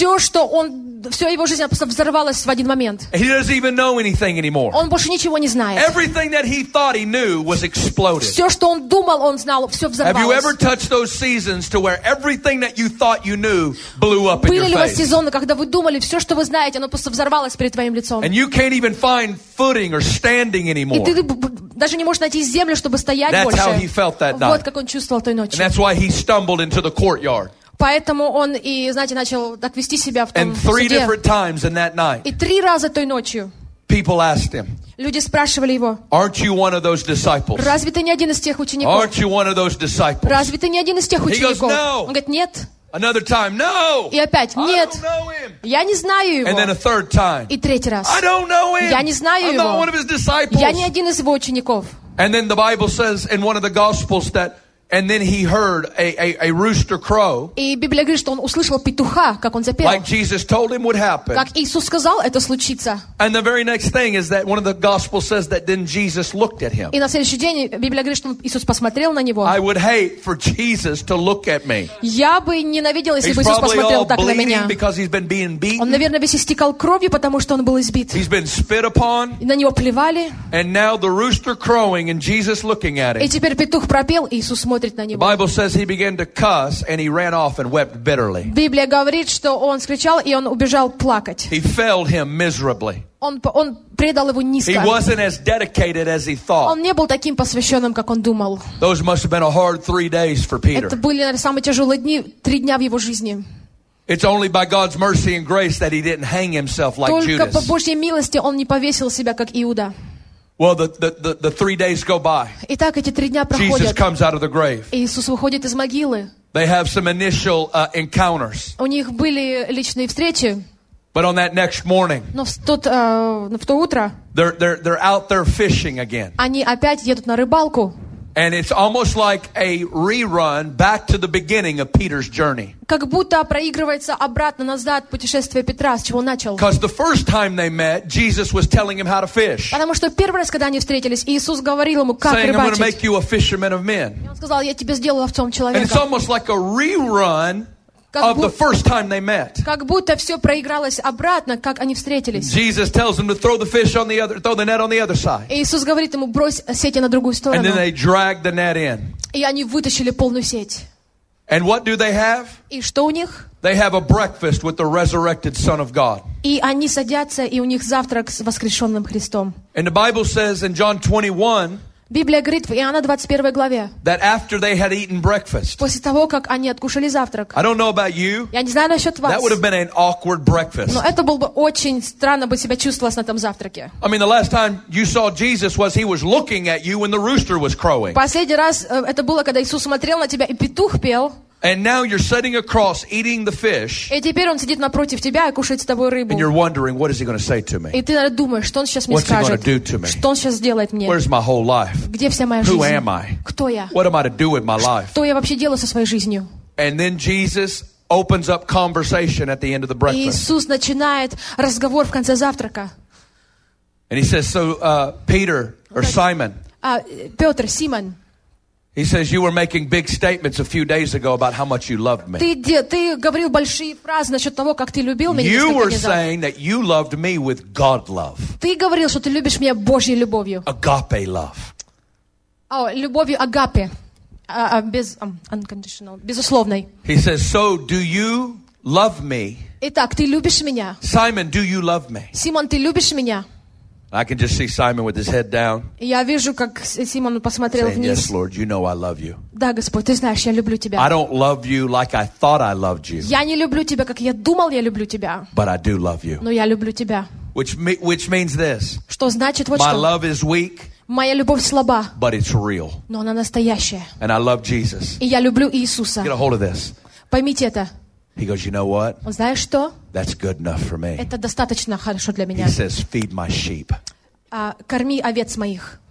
B: Все его жизнь просто взорвалась в один момент.
A: He doesn't even know anything anymore.
B: Он больше ничего не знает.
A: Everything that he thought he knew was exploded.
B: Все, что он думал, он знал, все
A: Have you ever
B: взорвалось.
A: touched those seasons to where everything that you thought you knew blew up in
B: Были
A: your
B: ли у вас
A: face?
B: сезоны, когда вы думали, все, что вы знаете, оно просто взорвалось перед твоим лицом?
A: And you can't even find footing or standing
B: И
A: anymore.
B: ты даже не можешь найти землю, чтобы стоять
A: That's
B: больше.
A: how he felt that night.
B: Вот как он чувствовал той
A: And
B: ночью.
A: that's why he stumbled into the courtyard.
B: Поэтому он и, знаете, начал так вести себя в том
A: And 3
B: суде.
A: different times in that night,
B: И 3 раза той ночью
A: people asked him,
B: люди спрашивали его:
A: aren't you one of those disciples?
B: разве ты не один из тех учеников?
A: Aren't you one of those disciples?
B: Разве ты не один из тех
A: goes,
B: учеников?
A: "No."
B: Он говорит: нет.
A: Another time, no.
B: И опять:
A: I
B: нет.
A: don't know him.
B: Я не знаю
A: And then a
B: его.
A: third time,
B: И 3-й раз:
A: I don't know him.
B: Я не знаю
A: I'm not
B: его.
A: one of his disciples.
B: я не один из его учеников.
A: And then the Bible says in one of the Gospels that, and then he heard a rooster crow,
B: И Библия говорит, что он услышал петуха, как он запел.
A: like Jesus told him would happen.
B: Как Иисус сказал, это случится.
A: And the very next thing is that one of the Gospels says that then Jesus looked at him.
B: И на следующий день Библия говорит, что Иисус посмотрел на него.
A: I would hate for Jesus to look at me.
B: Я бы ненавидел, если
A: He's
B: бы Иисус
A: probably
B: посмотрел
A: all
B: так на
A: bleeding
B: меня.
A: because he's been being
B: Он,
A: beaten.
B: наверное, весь истекал кровью, потому что он был избит.
A: He's been spit upon.
B: И на него плевали.
A: And now the rooster crowing and Jesus looking at
B: И
A: him.
B: теперь петух пропел, и Иисус смотрит на
A: The
B: него.
A: Bible says he began to cuss and he ran off and wept bitterly.
B: Библия говорит, что он скричал, и он убежал плакать.
A: He failed him miserably.
B: Он предал его
A: He
B: низко.
A: wasn't as dedicated as he thought.
B: Он не был таким посвященным, как он думал.
A: Those must have been a hard 3 days for Peter.
B: Это были, наверное, самые тяжелые дни, 3 дня в его жизни.
A: It's only by God's mercy and grace that he didn't hang himself like
B: Только по
A: Judas.
B: Божьей милости он не повесил себя, как Иуда.
A: Well, the 3 days go by.
B: Итак, эти 3 дня
A: Jesus
B: проходят.
A: comes out of the grave.
B: И Иисус выходит из могилы.
A: They have some initial encounters.
B: У них были личные встречи,
A: But on that next morning,
B: но в то утро
A: they're out there fishing again.
B: они опять едут на рыбалку.
A: And it's almost like a rerun back to the beginning of Peter's journey.
B: Как будто проигрывается обратно назад путешествие Петра, с чего он начал.
A: Because the first time they met, Jesus was telling him how to fish.
B: Потому что первый раз, когда они встретились, Иисус говорил ему, как
A: Saying, I'm going to
B: рыбачить.
A: make you a fisherman of men.
B: И он сказал: я тебя сделаю ловцом
A: And it's
B: человека.
A: almost like a rerun of the first time they met.
B: Как будто все проигралось обратно, как они встретились.
A: Jesus tells them to throw the net on the other side.
B: И Иисус говорит ему: брось сети на другую
A: And
B: сторону.
A: then they drag the net in.
B: И они вытащили полную сеть.
A: And what do they have?
B: И что у них?
A: They have a breakfast with the resurrected Son of God.
B: И они садятся, и у них завтрак с воскрешенным Христом.
A: And the Bible says in John 21
B: Библия говорит в Иоанна 21 главе,
A: that after they had eaten breakfast,
B: после того, как они откушали завтрак.
A: I don't know about you,
B: Я не знаю насчет вас,
A: that would have been an awkward breakfast.
B: но это было бы очень странно бы себя чувствовать на этом завтраке.
A: I mean, the last time you saw Jesus was he was looking at you when the rooster was crowing.
B: Последний раз это было, когда Иисус смотрел на тебя, и петух пел.
A: And now you're sitting across eating the fish,
B: И теперь он сидит напротив тебя и кушает с тобой рыбу.
A: and you're wondering, what is he going to say to me?
B: И ты, наверное, думаешь, что он сейчас мне
A: What's he gonna
B: скажет,
A: do to me?
B: что он сейчас сделает мне,
A: Where's my whole life?
B: где вся моя
A: Who
B: жизнь,
A: am I?
B: кто я,
A: What am I to do with my life?
B: что я вообще делаю со своей жизнью.
A: And then Jesus opens up conversation at the end of the
B: И
A: breakfast.
B: Иисус начинает разговор в конце завтрака.
A: And he says, so Peter, or Simon,
B: Петр, Симон,
A: he He says, you were making big statements a few days ago about how much you loved me.
B: Ты говорил большие фразы насчет того, как ты любил меня
A: You
B: несколько
A: were
B: дней назад.
A: saying that you loved me with God love.
B: Ты говорил, что ты любишь меня Божьей любовью.
A: Agape love.
B: Любовью агапе. Unconditional, безусловной.
A: He says, so do you love me?
B: Итак, ты любишь меня.
A: Simon, do you love me?
B: Симон, ты любишь меня?
A: I can just see Simon with his head down.
B: Я вижу, как Симон посмотрел
A: Saying,
B: вниз.
A: yes, Lord, you know I love you.
B: Да, Господь, ты знаешь, я люблю
A: I
B: тебя.
A: don't love you like I thought I loved you,
B: Я не люблю тебя, как я думал, я люблю тебя.
A: but I do love you.
B: Но я люблю тебя.
A: Which means this.
B: Что значит вот
A: My
B: что?
A: love is weak,
B: Моя любовь слаба,
A: but it's real.
B: но она настоящая.
A: And I love Jesus.
B: И я люблю Иисуса.
A: Get a hold of this.
B: Поймите это.
A: He goes, you know what?
B: Знаешь что?
A: That's good enough for me.
B: Это достаточно хорошо для
A: He
B: меня.
A: says, feed my sheep.
B: Корми овец моих.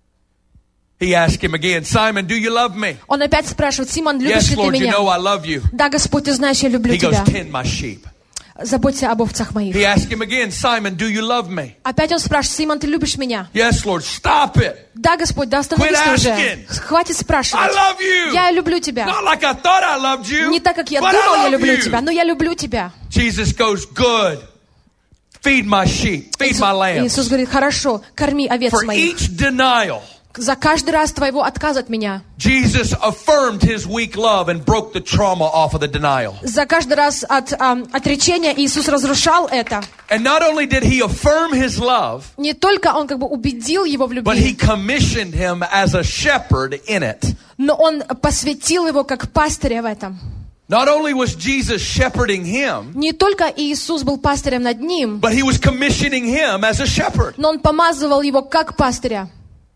A: He asked him again, Simon, do you love me?
B: Он опять спрашивает: Симон, любишь
A: Yes,
B: ли ты
A: Lord, you
B: меня?
A: know I love you.
B: Да, Господь, ты знаешь, я люблю
A: He goes,
B: тебя.
A: tend my sheep.
B: Заботься об овцах моих.
A: He asked him again, Simon, do you love me?
B: Опять он спрашивает: Симон, ты любишь меня?
A: Yes, Lord, stop it.
B: Да, Господь, да остановись
A: Quit
B: уже.
A: asking.
B: Хватит
A: I
B: спрашивать.
A: love you.
B: Я люблю тебя.
A: Not like I thought I loved you,
B: Не так, как я
A: but
B: думал, я
A: I love
B: люблю
A: you.
B: тебя, но я люблю тебя.
A: Jesus goes, good. Feed my sheep. Feed my lambs.
B: Иисус говорит: хорошо, корми овец
A: For
B: моих.
A: each denial,
B: За каждый раз твоего отказа от меня.
A: Jesus affirmed his weak love and broke the trauma off of the denial.
B: За каждый раз от отречения Иисус разрушал это.
A: And not only did he affirm his love,
B: Не только он как бы убедил его в
A: but he
B: любви,
A: commissioned him as a shepherd in it.
B: но он посвятил его как пастыря в этом.
A: Not only was Jesus shepherding him,
B: Не только Иисус был пастырем над ним,
A: but he was commissioning him as a shepherd.
B: но он помазывал его как пастыря.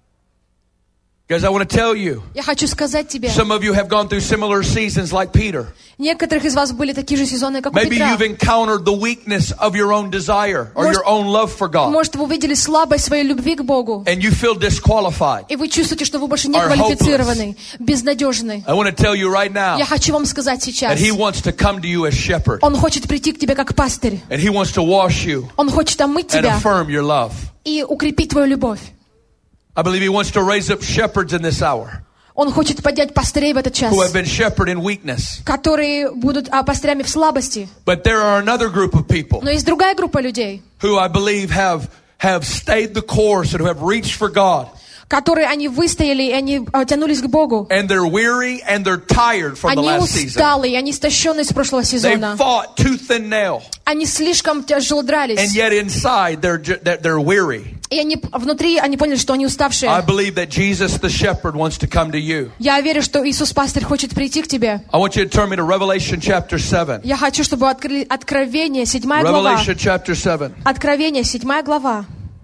A: Guys, I want to tell you,
B: Я хочу сказать тебе,
A: some of you have gone through similar seasons like Peter.
B: некоторых из вас были такие же сезоны, как у
A: Maybe
B: Петра.
A: you've encountered the weakness of your own desire or your own love for God,
B: Может, вы увидели слабость своей любви к Богу,
A: and you feel disqualified.
B: и вы чувствуете, что вы больше не
A: Are
B: квалифицированы, безнадежны.
A: I want to tell you right now
B: Я хочу вам сказать
A: that
B: сейчас,
A: he wants to come to you as shepherd,
B: Он хочет прийти к тебе как пастырь.
A: and he wants to wash you
B: Он хочет омыть
A: and
B: тебя
A: affirm your love.
B: и укрепить твою любовь.
A: I believe he wants to raise up shepherds in this hour
B: Он хочет поднять пастырей в этот час,
A: who have been shepherded in weakness.
B: которые будут пастырями в слабости.
A: But there are another group of people
B: Но есть другая группа людей,
A: who I believe have stayed the course and who have reached for God.
B: которые они выстояли, и они тянулись к Богу.
A: And they're weary and they're tired from the
B: Они
A: last season.
B: усталые, они истощенные с прошлого
A: They
B: сезона.
A: fought tooth and nail,
B: Они слишком тяжело
A: and
B: дрались.
A: yet inside they're weary.
B: И они внутри они поняли, что они
A: I
B: уставшие.
A: believe that Jesus the shepherd wants to come to you.
B: Я верю, что Иисус Пастырь хочет прийти к тебе.
A: I want you to turn me to Revelation chapter 7.
B: Я хочу, чтобы вы открыли Откровение, 7 глава.
A: Revelation chapter 7.
B: Откровение, 7 глава.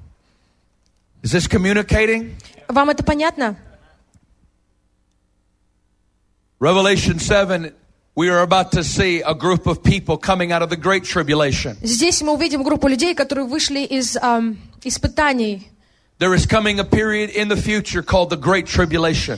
A: Is this communicating?
B: Вам это понятно?
A: Revelation 7, we are about to see a group of people coming out of the great tribulation.
B: Здесь мы увидим группу людей, которые вышли из испытаний.
A: There is coming a period in the future called the great tribulation.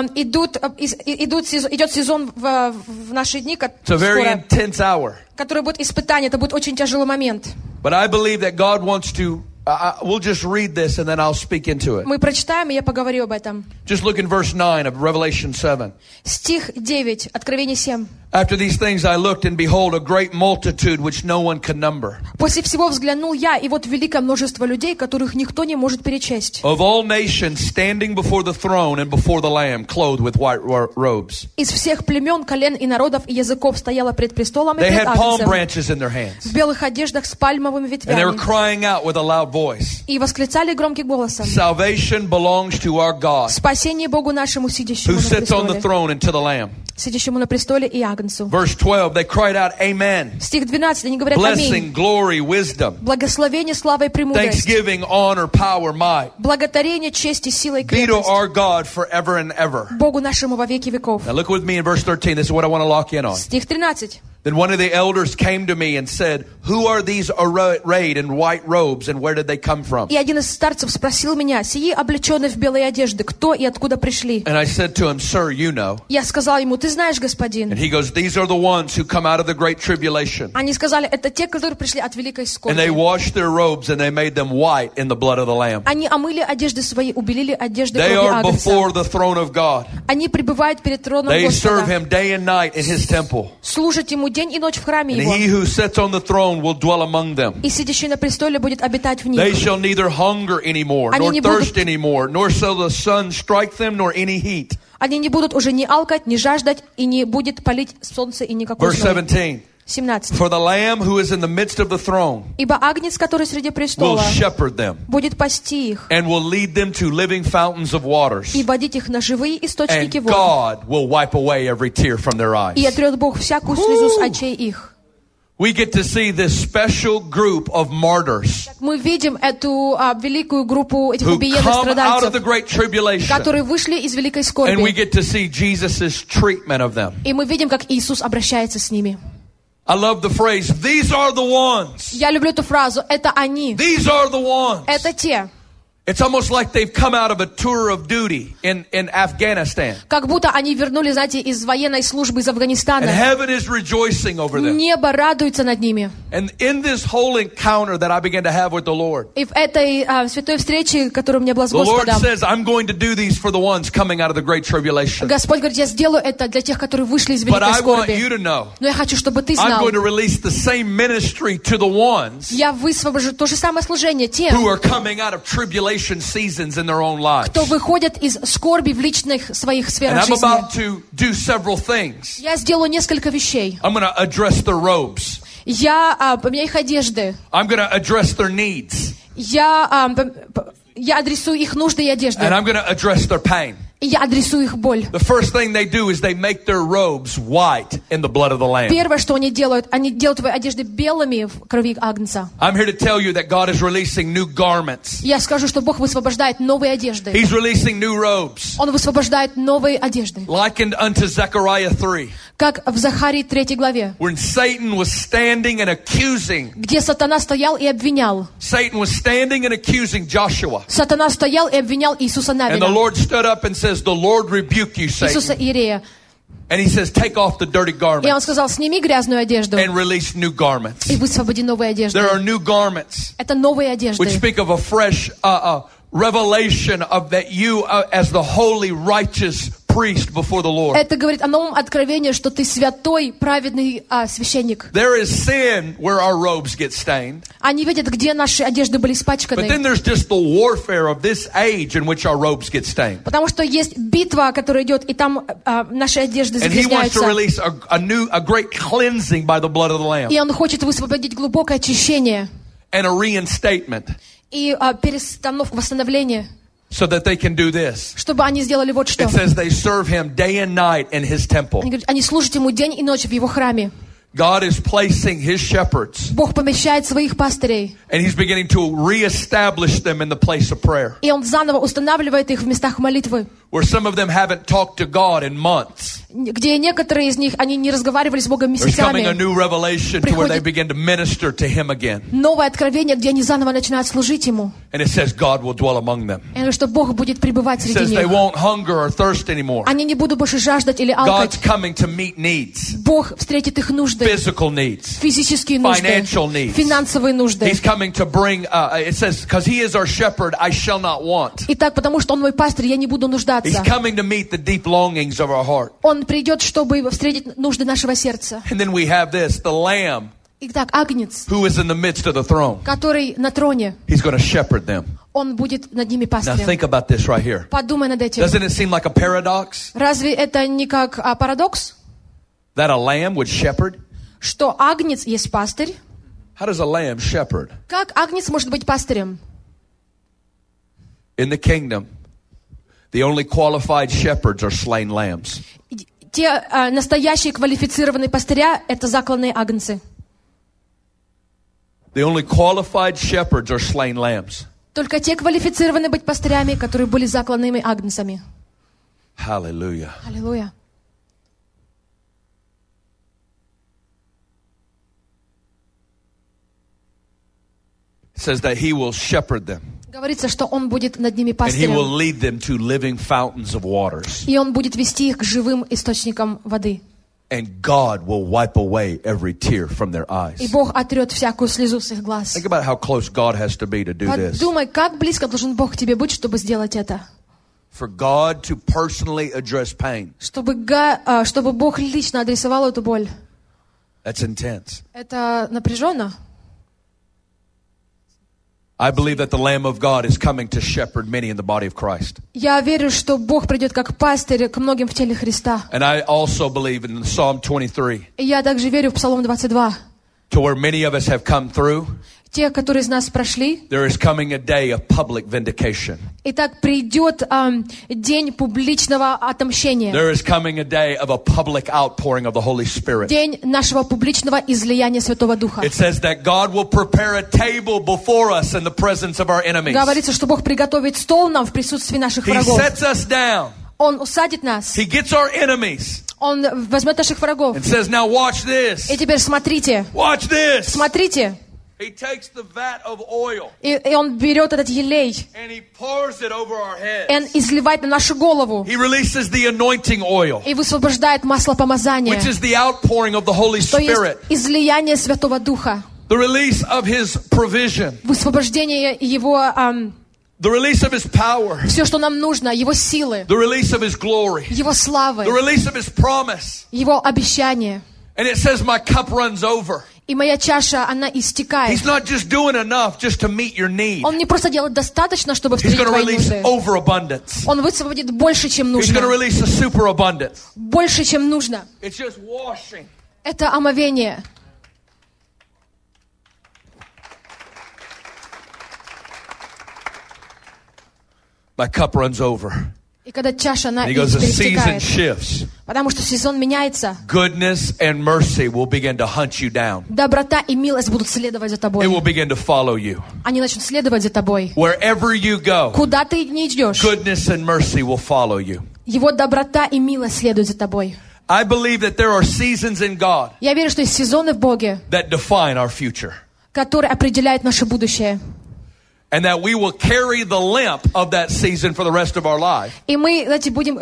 B: Идет сезон в наши дни,
A: It's a very
B: скоро,
A: intense hour.
B: который будет испытание. Это будет очень тяжелый момент.
A: But I believe that God wants to, we'll just read this and then I'll speak into it.
B: Мы прочитаем, и я поговорю об этом.
A: Just look in verse 9 of Revelation 7.
B: Стих 9, Откровение 7.
A: After these things I looked, and behold, a great multitude which no one could number,
B: После всего взглянул я, и вот великое множество людей, которых никто не может перечесть.
A: of all nations standing before the throne and before the Lamb, clothed with white robes.
B: Из всех племен, колен и народов и языков стояло пред престолом и
A: They
B: пред
A: had palm
B: Агнцем
A: branches in their hands,
B: в белых одеждах с пальмовыми
A: and they were
B: ветвями.
A: crying out with a loud voice,
B: И восклицали громким голосом:
A: Salvation belongs to our God,
B: Спасение Богу нашему, сидящему
A: who
B: на
A: sits on the
B: престоле,
A: throne, and to the Lamb.
B: сидящему на престоле и Агнцу.
A: Verse 12, they cried out, Amen.
B: Стих 12, они говорят: аминь.
A: Blessing, glory, wisdom,
B: Благословение, слава и премудрость,
A: thanksgiving, honor, power, might,
B: благодарение, честь и сила и
A: be to
B: крепость
A: our God forever and ever.
B: Богу нашему во веки веков.
A: Now look with me in verse 13. This is what I want to lock in on.
B: Стих 13.
A: Then one of the elders came to me and said, "Who are these arrayed in white robes, and where did they come from?"
B: И один из старцев спросил меня: «Сии, облеченные в белые одежды, кто и откуда пришли?»
A: And I said to him, "Sir, you know."
B: Я сказал ему: «Ты знаешь,
A: And
B: господин».
A: he goes, "These are the ones who come out of the great tribulation."
B: Они сказали: «Это те, которые пришли от великой
A: And they
B: скорби».
A: washed their robes and they made them white in the blood of the Lamb.
B: Они омыли одежды свои, убелили одежды
A: They
B: крови
A: are
B: Агнца.
A: before the throne of God.
B: Они пребывают перед троном
A: They serve
B: Господа.
A: him day and night in his temple.
B: Служат ему день и ночь в храме
A: And
B: его.
A: he who sits on the throne will dwell among them.
B: И сидящий на престоле будет обитать в них.
A: They shall neither hunger anymore,
B: Они
A: nor
B: не будут-
A: thirst anymore, nor shall the sun strike them, nor any heat.
B: Они не будут уже ни алкать, ни жаждать, и не будет палить солнце и никакой
A: Verse
B: зной.
A: 17.
B: 17.
A: For the Lamb who is in the midst of the throne
B: Ибо Агнец, который среди
A: will
B: престола,
A: shepherd them
B: будет пасти их
A: and will lead them to living fountains of waters.
B: и водить их на живые источники
A: And
B: вод.
A: God will wipe away every tear from their eyes.
B: И отрет Бог всякую слезу с очей их.
A: We get to see this special group of martyrs
B: Мы видим эту великую группу этих
A: who
B: убиенных
A: come out of the
B: страдальцев,
A: great tribulation.
B: которые вышли из великой
A: And we
B: скорби.
A: get to see Jesus' treatment of them.
B: И мы видим, как Иисус обращается с ними.
A: I love the phrase, "These are the ones.
B: Я люблю эту фразу: «Это они,
A: These are the ones."
B: это те».
A: It's almost like they've come out of a tour of duty in Afghanistan.
B: Как будто они вернулись, знаете, из военной службы из
A: And
B: Афганистана.
A: heaven is rejoicing over them.
B: Небо радуется над ними.
A: And in this whole encounter that I began to have with the Lord,
B: И в этой святой встрече, которая у меня была с
A: the Lord
B: Господом,
A: says, I'm going to do these for the ones coming out of the great tribulation.
B: Господь говорит: «Я сделаю это для тех, которые вышли из
A: But
B: великой
A: I want you
B: скорби».
A: to know,
B: Но я хочу, чтобы ты
A: I'm
B: знал,
A: going to release the same ministry to the ones
B: я высвобожу то же самое служение
A: who
B: тем,
A: are coming out of tribulation seasons in their own lives.
B: кто выходит из скорби в личных своих
A: And
B: сферах
A: I'm
B: жизни.
A: about to do several things.
B: Я сделаю несколько вещей.
A: I'm going to address their robes.
B: Я поменяю их одежды.
A: I'm going to address their needs.
B: Я адресую их нужды и одежды.
A: And I'm going to address their pain.
B: И я адресую их боль.
A: The first thing they do is they make their robes white in the blood of the Lamb.
B: Первое, что они делают твои одежды белыми в крови Агнца.
A: I'm here to tell you that God is releasing new garments.
B: Я скажу, что Бог высвобождает новые одежды.
A: He's releasing new robes.
B: Он высвобождает новые одежды.
A: Likened unto Zechariah 3,
B: Как в Захарии 3 главе,
A: when Satan was standing and accusing.
B: где сатана стоял и обвинял.
A: Satan was standing and accusing Joshua.
B: Сатана стоял и обвинял Иисуса
A: And the
B: Навина,
A: Lord stood up and says, "The Lord rebuke you,
B: Иисуса
A: Satan."
B: Иерея.
A: And he says, "Take off the dirty
B: И он
A: garments
B: сказал: «Сними грязную одежду
A: and release new garments."
B: и высвободи новые одежды».
A: There are new garments
B: Это новые
A: which
B: одежды,
A: speak of a fresh revelation of that you as the holy, righteous priest before the Lord.
B: Это говорит о новом откровении, что ты святой, праведный священник.
A: There is sin where our robes get stained.
B: Они видят, где наши одежды были
A: But
B: испачканы.
A: then there's just the warfare of this age in which our robes get stained.
B: Потому что есть битва, которая идет, и там наши одежды
A: And he wants to
B: загрязняются.
A: release a great cleansing by the blood of the Lamb
B: И он хочет высвободить глубокое очищение
A: and a reinstatement
B: и перестановку, восстановление,
A: so that they can do this.
B: чтобы они сделали вот что.
A: It says they serve him day and night in his temple.
B: Они говорят, они служат ему день и ночь в его храме.
A: God is placing his shepherds
B: Бог помещает своих пастырей,
A: and he's beginning to reestablish them in the place of prayer,
B: и он заново устанавливает их в местах молитвы,
A: where some of them haven't talked to God in months.
B: где некоторые из них, они не разговаривали с Богом
A: There's coming a
B: месяцами.
A: new revelation to where they
B: Приходит-
A: begin to minister to him again.
B: Новое откровение, где они заново начинают служить ему.
A: And it says God will dwell among them.
B: И говорит, что Бог будет пребывать
A: It
B: среди
A: says they
B: них.
A: won't hunger or thirst anymore.
B: Они не будут больше жаждать или
A: God's
B: алкать.
A: coming to meet needs,
B: Бог встретит их нужды,
A: physical needs.
B: физические нужды,
A: Financial needs.
B: финансовые нужды.
A: He's coming to bring, it says, because he is our shepherd, I shall not want.
B: Итак, потому что Он мой пастырь, я не буду
A: He's
B: нуждаться.
A: coming to meet the deep longings of our heart.
B: Он придет, чтобы встретить нужды нашего сердца.
A: And then we have this, the Lamb
B: Итак, Агнец,
A: who is in the midst of the throne.
B: который на троне,
A: He's going to shepherd them.
B: Он будет над ними
A: Now
B: пастырем.
A: think about this right here.
B: Подумай над этим.
A: Doesn't it seem like a paradox
B: Разве это не как парадокс?
A: that a lamb would shepherd?
B: Что Агнец есть пастырь?
A: How does a lamb shepherd?
B: Как Агнец может быть пастырем?
A: In the kingdom, the only qualified shepherds are slain lambs.
B: Те настоящие квалифицированные пастыря — это закланные агнцы.
A: The only qualified shepherds are slain lambs.
B: Только те квалифицированы быть пастырями, которые были закланными агнцами.
A: Hallelujah.
B: Аллилуйя.
A: says that he will shepherd them.
B: Говорится, что Он будет над ними
A: And he will
B: пастырем.
A: lead them to living fountains of waters.
B: И Он будет вести их к живым источникам воды.
A: And God will wipe away every tear from their eyes.
B: И Бог отрет всякую слезу с их глаз.
A: Think about how close God has to be to do this.
B: Подумай, как близко должен Бог к тебе быть, чтобы сделать это.
A: For God to personally address pain.
B: Чтобы Бог лично адресовал эту боль.
A: That's intense.
B: Это напряженно.
A: I believe that the Lamb of God is coming to shepherd many in the body of Christ.
B: Я верю, что Бог придет как пастырь к многим в теле Христа.
A: And I also believe in Psalm 23,
B: И я также верю в Псалом 22.
A: to where many of us have come through.
B: Те, которые из нас прошли.
A: There is coming a day of public vindication.
B: Итак, придет день публичного отомщения.
A: There is coming a day of a public outpouring of the Holy Spirit.
B: День нашего публичного излияния Святого Духа.
A: It says that God will prepare a table before us in the presence of our enemies.
B: Говорится, что Бог приготовит стол нам в присутствии наших
A: He
B: врагов.
A: sets us down.
B: Он усадит нас.
A: He gets our enemies
B: Он возьмет наших врагов.
A: and says, now watch this.
B: И теперь смотрите.
A: Watch this.
B: Смотрите.
A: He takes the vat of oil
B: И он берет этот елей.
A: and he pours it over our
B: И он
A: heads.
B: изливает на нашу голову.
A: He releases the anointing oil,
B: И высвобождает масло помазания.
A: which is the outpouring of the Holy
B: То есть
A: Spirit,
B: излияние Святого Духа.
A: the release of His provision,
B: Высвобождение Его,
A: the release of His power,
B: все, что нам нужно, Его силы,
A: the release of His glory,
B: Его славы,
A: the release of His promise.
B: Его обещания.
A: And it says, my cup runs over.
B: И моя чаша, она истекает.
A: He's not just doing enough just to meet your need.
B: Он не просто делает достаточно, чтобы
A: He's
B: встретить
A: going to
B: твои
A: release
B: нужды.
A: overabundance.
B: Он высвободит больше, чем
A: He's going to
B: нужно.
A: release a superabundance.
B: Больше, чем нужно.
A: It's just washing.
B: Это омовение.
A: My cup runs over.
B: И когда чаша, она
A: And he goes, the season
B: перетекает.
A: shifts.
B: Потому что сезон меняется.
A: Goodness and mercy will begin to hunt you down.
B: Доброта и милость будут следовать за
A: It
B: тобой.
A: will begin to follow you.
B: Они начнут следовать за тобой.
A: Wherever you go,
B: Куда ты не идешь,
A: goodness and mercy will follow you.
B: Его доброта и милость следуют за тобой.
A: I believe that there are seasons in God
B: Я верю, что есть сезоны в Боге,
A: that define our future.
B: которые определяют наше будущее.
A: And that we will carry the limp of that season for the rest of our life.
B: И мы, знаете, будем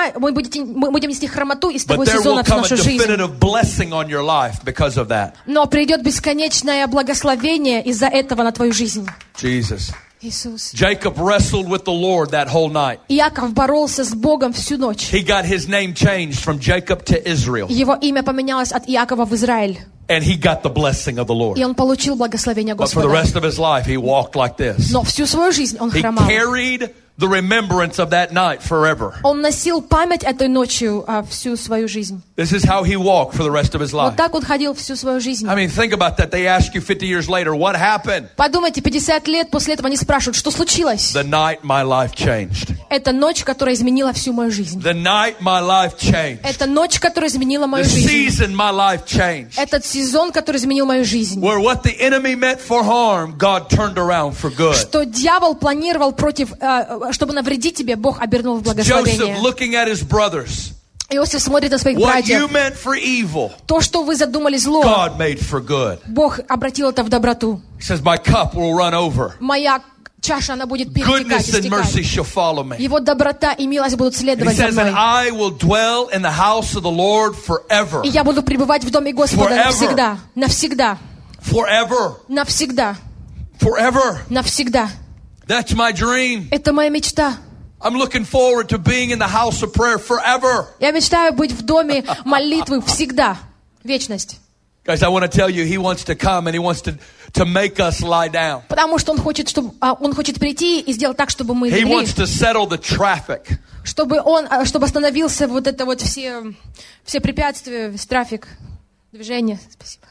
B: нести хромоту из того
A: But there will
B: сезона в
A: come a
B: нашу жизнь.
A: definitive blessing on your life because of that.
B: Но придет бесконечное благословение из-за этого на твою жизнь.
A: Jesus.
B: Иисус.
A: Jacob wrestled with the Lord that whole night.
B: Иаков боролся с Богом всю ночь.
A: He got his name changed from Jacob to Israel.
B: Его имя поменялось от Иакова в Израиль.
A: And he got the blessing of the Lord.
B: И он получил благословение
A: But for the
B: Господа.
A: rest of his life, he walked like this.
B: Но всю свою жизнь он
A: He
B: хромал.
A: carried the remembrance of that night forever.
B: Он носил память этой ночью всю свою жизнь.
A: This is how he walked for the rest of his life.
B: Вот так он ходил всю свою жизнь.
A: I mean, think about that. They ask you 50 years later, what happened?
B: Подумайте, 50 лет после этого они спрашивают, что случилось?
A: The night my life changed.
B: Это ночь, которая изменила всю мою жизнь.
A: The night my life changed.
B: Это ночь, которая изменила
A: The
B: мою жизнь.
A: season my life changed.
B: Этот сезон, который изменил мою жизнь.
A: Where what the enemy meant for harm, God turned around for good.
B: Что дьявол планировал чтобы навредить тебе, Бог обернул в благословение.
A: Joseph looking at his brothers.
B: Иосиф смотрит на своих
A: What you
B: братьев.
A: meant for evil,
B: То, что вы задумали зло,
A: God made for good.
B: Бог обратил это в доброту.
A: He says, my cup will run over.
B: Моя чаша, она будет перетекать,
A: Goodness and mercy
B: истекать.
A: shall follow me.
B: Его доброта и милость будут
A: And he
B: следовать за
A: says, and
B: мной.
A: I will dwell in the house of the Lord forever.
B: И я буду пребывать в доме Господа
A: Forever.
B: навсегда. Навсегда.
A: Forever.
B: Навсегда.
A: Forever.
B: Навсегда.
A: That's my dream.
B: Это моя мечта.
A: I'm looking forward to being in the house of prayer forever.
B: Я мечтаю быть в доме молитвы всегда. Вечность.
A: Guys, I want to tell you, he wants to come and he wants to make us lie down.
B: Потому что он хочет прийти и сделать так, чтобы мы
A: He
B: легли.
A: wants to settle the traffic.
B: Чтобы остановился вот это вот все препятствия, весь трафик, движение. Спасибо.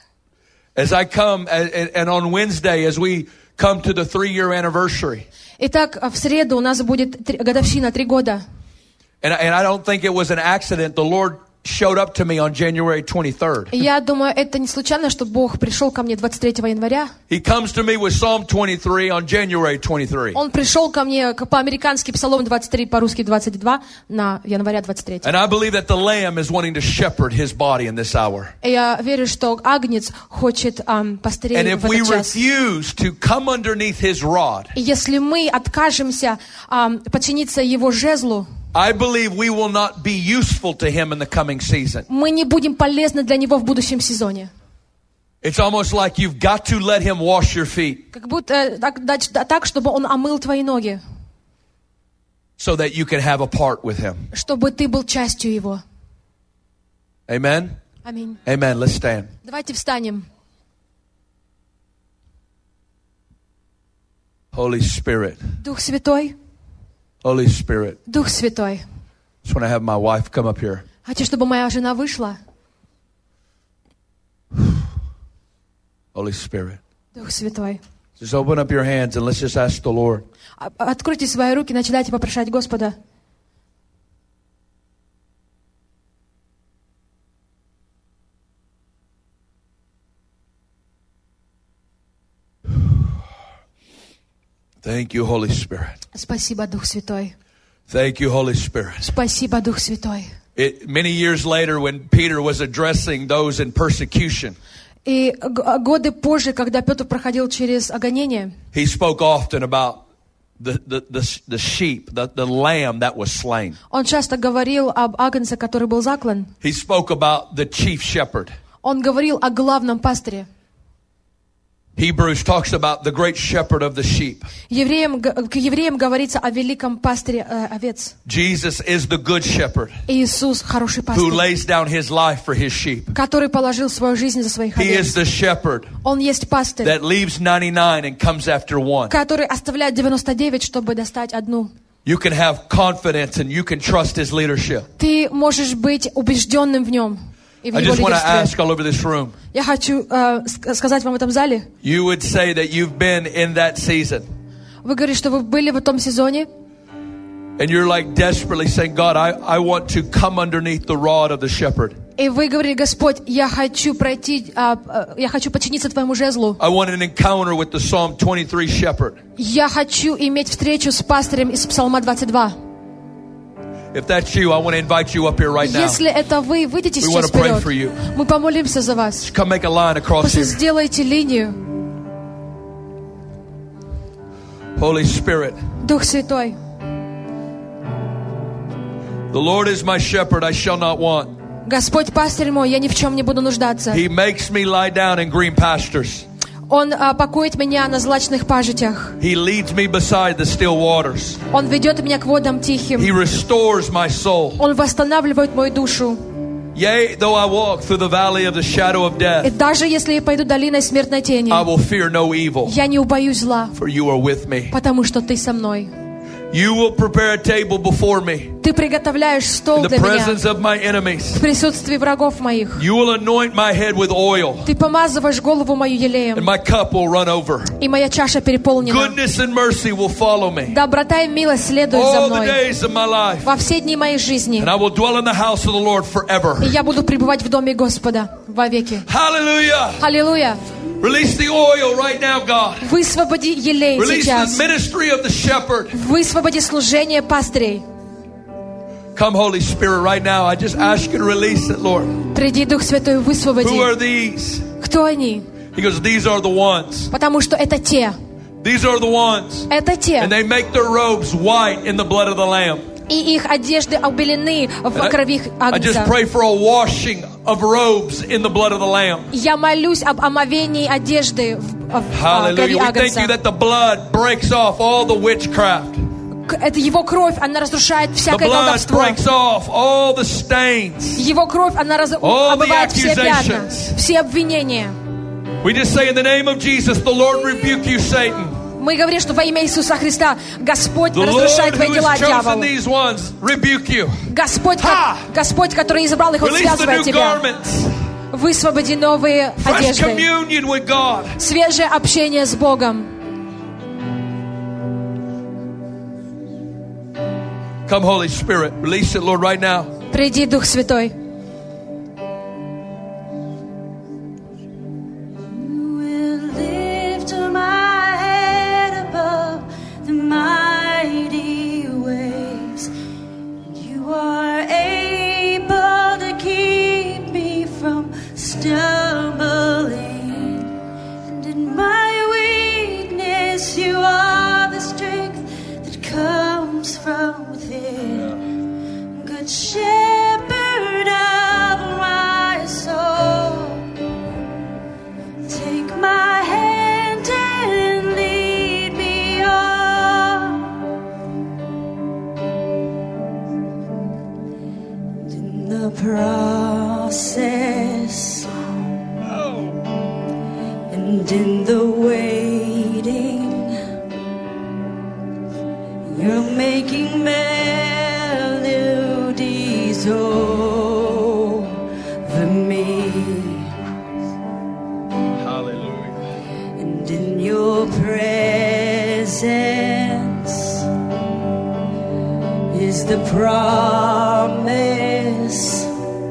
A: As I come, and on Wednesday, as we come to the 3-year anniversary.
B: Итак, в среду у нас будет годовщина, 3 года.
A: And I don't think it was an accident. The Lord showed up to me on January 23rd.
B: Я думаю, это не случайно, что Бог пришел ко мне 23 января.
A: He comes to me with Psalm 23 on January 23.
B: Он пришел ко мне по-американски Псалом 23, по-русски 22 на января 23.
A: And I believe that the Lamb is wanting to shepherd his body in this hour.
B: И я верю, что Агнец хочет пастырей
A: And
B: в
A: if we
B: этот час.
A: refuse to come underneath his rod,
B: И если мы откажемся подчиниться Его жезлу,
A: I believe we will not be useful to him in the coming season.
B: мы не будем полезны для Него в будущем сезоне.
A: It's almost like you've got to let him wash your feet
B: Как будто так, чтобы Он омыл твои ноги,
A: so that you can have a part with him.
B: чтобы ты был частью Его.
A: Amen?
B: Аминь.
A: Amen. Let's stand.
B: Давайте встанем.
A: Holy Spirit.
B: Дух Святой,
A: Holy Spirit.
B: Дух Святой.
A: Just want to have my wife come up here.
B: Хочу, чтобы моя жена вышла.
A: Holy Spirit.
B: Дух Святой.
A: Just open up your hands and let's just ask the Lord.
B: Откройте свои руки, начинайте попрошать Господа.
A: Thank you, Holy Spirit.
B: Спасибо, Дух Святой.
A: Thank you, Holy Spirit.
B: Спасибо, Дух Святой.
A: Many years later, when Peter was addressing those in persecution,
B: И годы позже, когда Петр проходил через гонение,
A: he spoke often about the sheep, the lamb that was slain.
B: он часто говорил об агнце, который был заклан.
A: He spoke about the chief shepherd.
B: Он говорил о главном пастыре.
A: Hebrews talks about the great shepherd of the sheep.
B: К евреям говорится о великом пастыре овец.
A: Jesus is the good shepherd
B: Иисус хороший
A: who
B: пастырь,
A: lays down his life for his sheep.
B: который положил свою жизнь за своих
A: He is
B: овец.
A: the shepherd
B: Он есть пастырь,
A: that leaves 99 and comes after one.
B: который оставляет 99, чтобы достать одну.
A: You can have confidence and you can trust his leadership.
B: Ты можешь быть убежденным в нем и в
A: I
B: его
A: just want to
B: лидерстве.
A: ask all over this room.
B: Я хочу сказать вам в этом зале.
A: You would say that you've been in that season
B: Вы говорите, что вы были в этом сезоне,
A: and you're like desperately saying, God, I want to come underneath the rod of the shepherd.
B: и вы говорите: Господь, я хочу пройти, я хочу подчиниться Твоему жезлу.
A: I want an encounter with the Psalm 23 shepherd.
B: Я хочу иметь встречу с пастырем из Псалма 22.
A: If that's you, I want to invite you up here right now.
B: Если это вы, выйдите
A: We
B: сейчас
A: want to pray for
B: вперед.
A: you.
B: Мы помолимся за вас.
A: Come make a line across
B: Просто
A: here.
B: сделайте линию.
A: Holy Spirit,
B: Дух Святой.
A: the Lord is my shepherd, I shall not want.
B: Господь пастырь мой, я ни в чем не буду нуждаться.
A: He makes me lie down in green pastures.
B: Он покоит меня на злачных пажитях.
A: He leads me beside the still waters.
B: Он ведет меня к водам тихим.
A: He restores my soul.
B: Он восстанавливает мою душу.
A: Yea, though I walk through the valley of the shadow of
B: И
A: death,
B: даже если я пойду долиной смертной тени,
A: I will fear no evil,
B: я не убоюсь зла,
A: for you are with me.
B: потому что Ты со мной.
A: You will prepare a table before me
B: Ты приготовляешь
A: in
B: стол
A: the
B: для меня
A: presence of my enemies.
B: в присутствии врагов моих.
A: You will anoint my head with oil,
B: Ты помазываешь голову мою
A: and
B: елеем,
A: my cup will run over.
B: и моя чаша переполнена.
A: Goodness and mercy will follow me
B: Доброта и милость следуют за
A: all the
B: мной
A: days of my life,
B: во все дни моей жизни.
A: and I will dwell in the house of the Lord forever.
B: И я буду пребывать в доме Господа вовеки.
A: Hallelujah!
B: Аллилуйя!
A: Release the oil right now, God.
B: Высвободи елей
A: Release the
B: сейчас.
A: ministry of the shepherd.
B: Высвободи служение пастырей.
A: Come, Holy Spirit, right now. I just ask you to release it, Lord.
B: Приди, Дух Святой,
A: Who
B: высвободи.
A: are these?
B: Кто они?
A: He goes, these are the ones.
B: Потому что это те.
A: These are the ones.
B: Это те.
A: And they make their robes white in the blood of the Lamb.
B: И их одежды обелены в крови
A: I just
B: Агнца.
A: pray for a washing of robes in the blood of the Lamb.
B: Я молюсь об омовении одежды в крови
A: Hallelujah. We thank you
B: Агнца.
A: that the blood breaks off all the witchcraft.
B: Это его кровь, она разрушает
A: The
B: всякое
A: blood
B: колдовство.
A: breaks off all the stains.
B: Его кровь, она
A: All the
B: омывает все пятна,
A: accusations.
B: все обвинения.
A: We just say in the name of Jesus, the Lord rebuke you, Satan.
B: Мы говорим, что во имя Иисуса Христа Господь
A: The Lord
B: разрушает твои
A: who
B: дела,
A: has chosen
B: дьявол.
A: these ones, rebuke you.
B: Господь,
A: Ha!
B: Господь, который избрал их, Он
A: Release the
B: связывает
A: new
B: тебя.
A: garments.
B: Высвободи новые
A: Fresh
B: одежды.
A: communion with God.
B: Свежее общение с Богом.
A: Come, Holy Spirit. Release it, Lord, right now.
B: Приди, Дух Святой.
C: mighty waves. You are able to keep me from stumbling. And in my weakness, you are the strength that comes from within. Good Shepherd of my soul, take my hand and lead me on. And in the process, and in the waiting, you're making melodies over me.
A: Hallelujah.
C: And in your presence is the promise.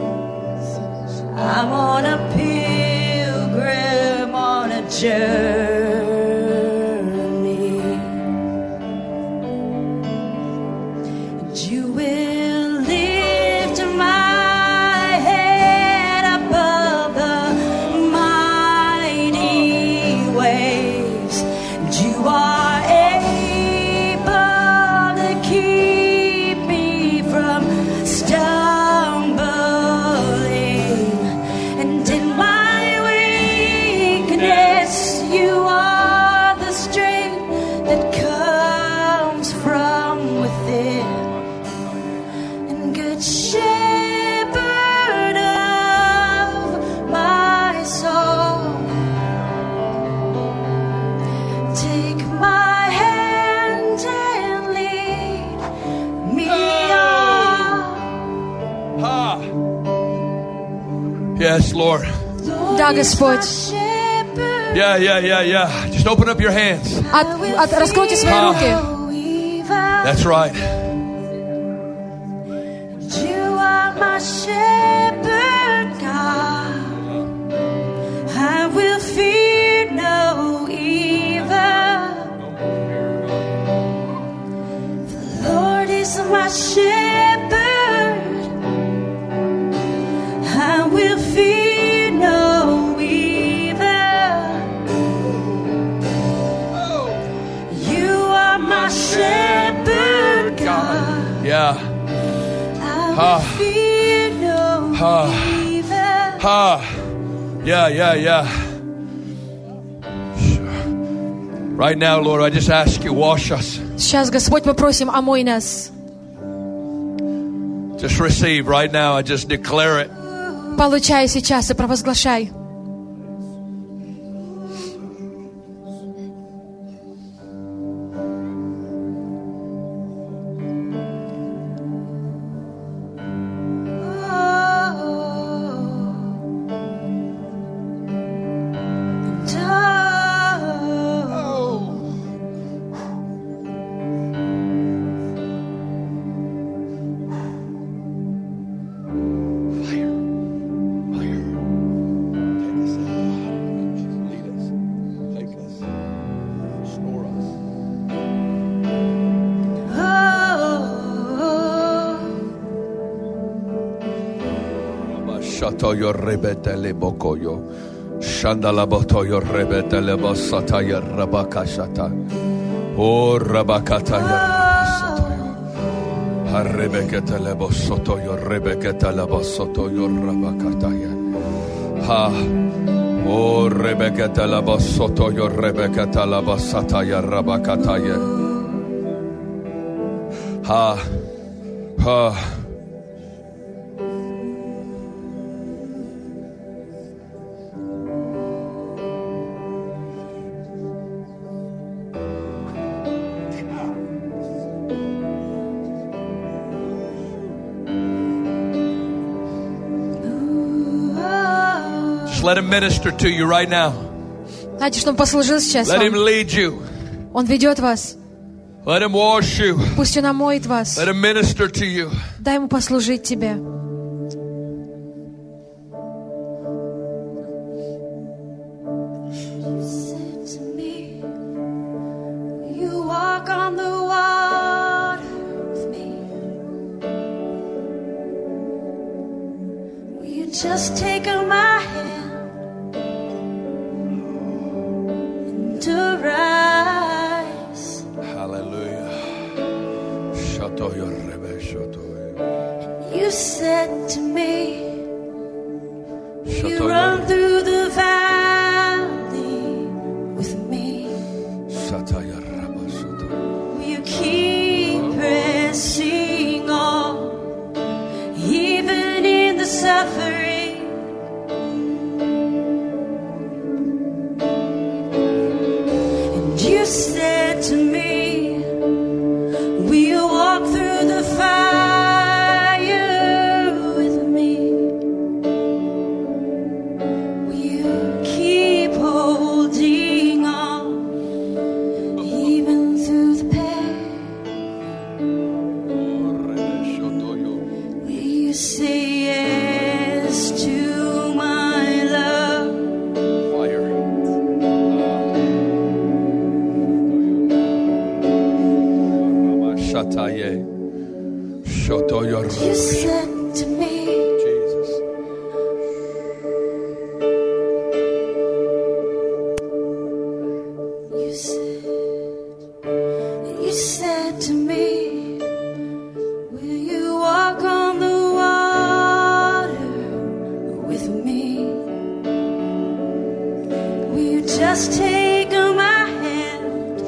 C: I'm on a pilgrim on a journey. And you will lift my head above the mighty waves. And you are able to keep me from stumbling. And in my weakness, you are the strength that comes from within. And good Shepherd of my soul, take my hand and lead me on.
A: Ha. Yes, Lord.
B: Да, Господь.
A: Yeah. Just open up your hands.
B: Раскройте свои руки.
A: That's right.
C: You are my shepherd, God. I will fear no evil. The Lord is my shepherd. I will fear no evil. You are my shepherd, God.
A: Yeah.
C: I will fear no evil.
A: Ha. Yeah. Right now, Lord, I just ask you, wash us.
B: Сейчас, Господь, мы просим, омой нас.
A: Just receive right now. I just declare it.
B: Получай сейчас и провозглашай.
A: Shatoyo rebetele bokoyo. Shandala botoyo rebetele basataya rabakashata. O rabakataya rabasatoyo. Harebeketele bosotoyo rebeketele basotoyo rabakataya. Ha. O rebeketele basotoyo rebeketele basataya rabakataya. Ha. Let him minister to you right now.
B: Знаете, что он послужил сейчас
A: Let him
B: вам?
A: lead you.
B: Он ведет вас.
A: Let him wash you.
B: Пусть он омоет вас.
A: Let him minister to you.
B: Дай ему послужить тебе.
C: Said to me, you walk on the water. just take my hand and arise.
A: Hallelujah.
C: You said to me, you run through the valley with me. Will you keep pressing on, even in the suffering? And you said to me, we'll walk through the fire with me. Will you keep holding on, even through the pain? Will you say yes to my love? You said to me,
A: Jesus.
C: you said to me, will you walk on the water with me? Will you just take my hand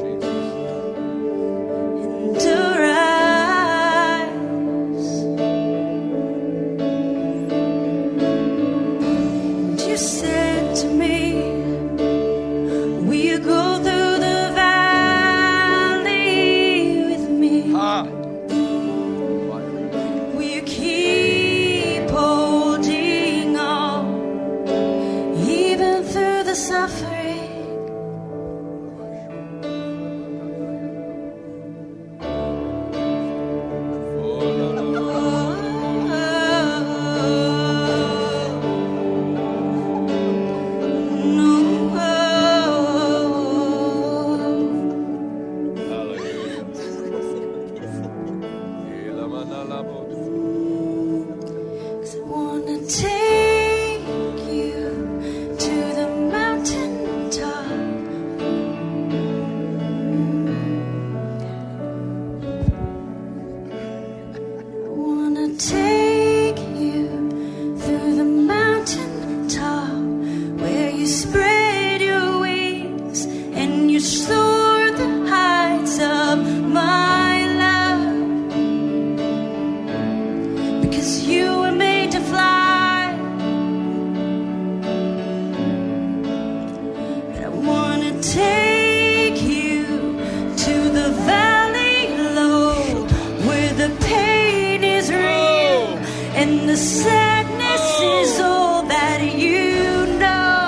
C: and arise? And you said to me, will you go through the valley with me? Will you keep holding on, even through the suffering? I wanna take you to the mountaintop. I wanna take you through the mountaintop, where you spread your wings and you soar the heights of my love. Because you were made to fly. But I wanna take you to the valley low, where the pain is real and the sadness is all that you know.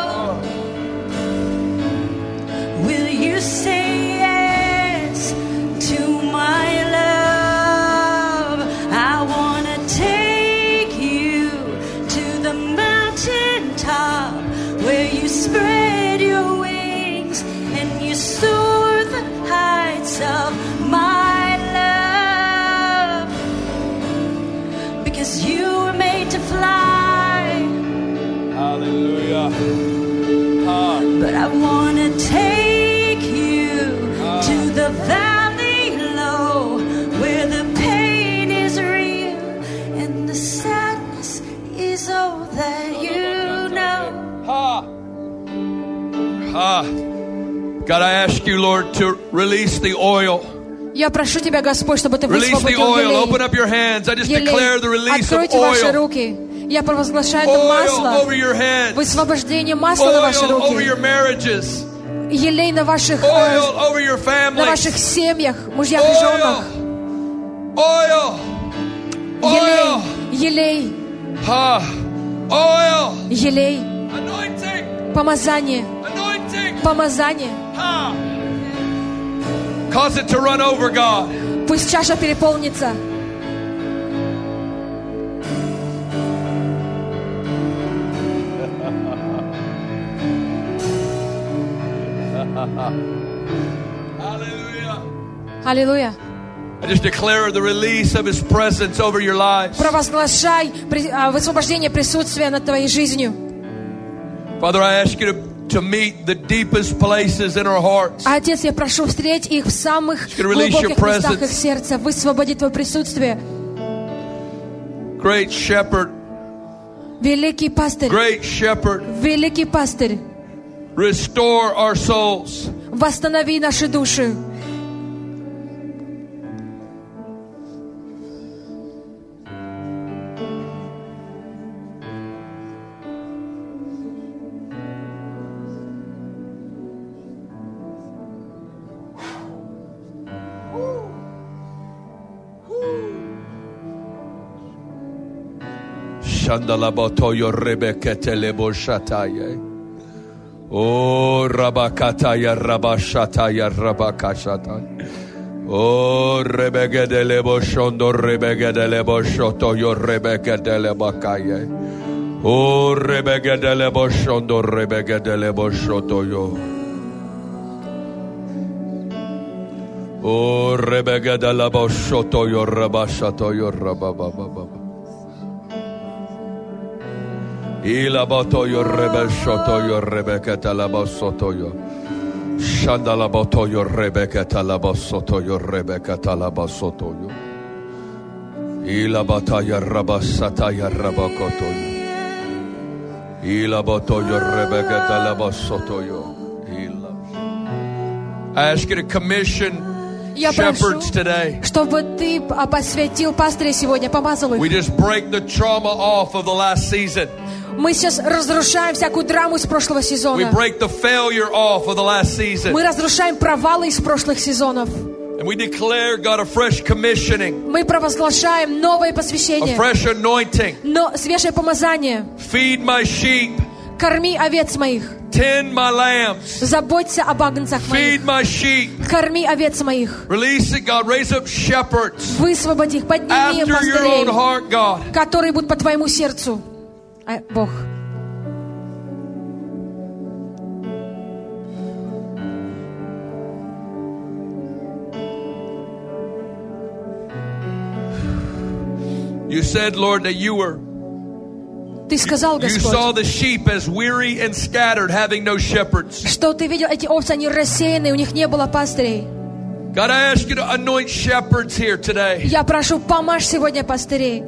C: Will you say yes to my love? I wanna take you to the mountaintop, where you spread your wings and you soar the heights of my love. Because you were made to fly.
A: Hallelujah.
C: But I wanna take you to the valley low, where the pain is real and the sadness is all that you know.
A: God, I ask you, Lord, to release the oil.
B: Я прошу Тебя, Господь, чтобы Ты
A: Release the
B: высвободил
A: oil. Open
B: елей.
A: up your hands. I just
B: Елей.
A: declare the release of
B: Откройте ваши
A: oil.
B: руки. Я провозглашаю это
A: Oil
B: масло,
A: over your hands.
B: высвобождение масла на ваши
A: Oil over your
B: руки.
A: marriages.
B: Елей на ваших,
A: Oil over your
B: на
A: families.
B: ваших семьях, мужьях и женах.
A: Oil.
B: Елей,
A: Oil.
B: елей,
A: Oil.
B: елей,
A: Anointing.
B: помазание,
A: Anointing.
B: помазание.
A: Cause it to run over, God.
B: Пусть чаша переполнится.
A: Hallelujah.
B: Аллилуйя.
A: I just declare the release of His presence over your lives.
B: Провозглашай высвобождение присутствия над твоей жизнью.
A: Father, I ask you to meet the deepest places in our hearts.
B: Отец, я прошу, встреть их в самых глубоких местах их сердца, высвободи Твое присутствие.
A: Great Shepherd,
B: Великий пастырь,
A: Great Shepherd,
B: великий пастырь,
A: restore our souls.
B: восстанови наши души.
A: Shandalabotoyo rebeketele shataye. Oh rabakataya rabashataya rabakashataya. Oh rebegedele boshondo rebegedele boshotoyo rebegedele bakaye. Oh rebegedele boshondo rebegedele boshotoyo. Oh rebegedele boshotoyo rabashatoyo rabababa. Ilabotoyo rebeshotoyo rebekatalabosotoyo. Shandalabotoyo rebekatalabosotoyo rebekatalabosotoyo. Ilabataya rabasataya rabakotoyo. Ilabotoyo rebekatalabosotoyo. I ask you to commission shepherds today.
B: Чтобы ты посвятил пастыря сегодня, помазал их.
A: We just break the trauma off of the last season.
B: Мы сейчас разрушаем всякую драму из прошлого
A: We
B: сезона.
A: break the failure off of the last season.
B: Мы разрушаем провалы из прошлых сезонов.
A: And we declare, God, a fresh commissioning,
B: Мы провозглашаем новое
A: a
B: посвящение,
A: fresh anointing.
B: но свежее помазание.
A: Feed my sheep,
B: Корми овец моих.
A: tend my lambs,
B: Заботься об агнцах моих.
A: feed my sheep.
B: Корми овец моих.
A: Release it, God. Raise up shepherds
B: Высвободи их, подними
A: after your own
B: пастырей,
A: heart, God.
B: которые будут по твоему сердцу. Бог.
A: You said, Lord, that you
B: Ты сказал,
A: saw
B: Господь,
A: the sheep as weary and scattered, having no shepherds.
B: что ты видел эти овцы, они рассеяны, у них не было пастырей.
A: God, I ask you to anoint shepherds here today.
B: Я прошу, помажь сегодня пастырей.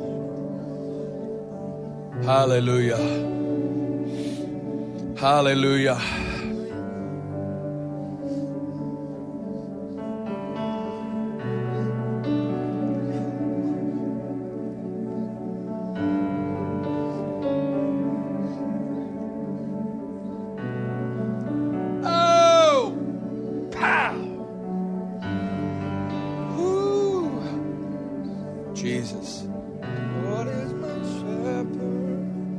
A: Hallelujah. Hallelujah. Oh! Pow! Woo! Jesus. What is my shepherd?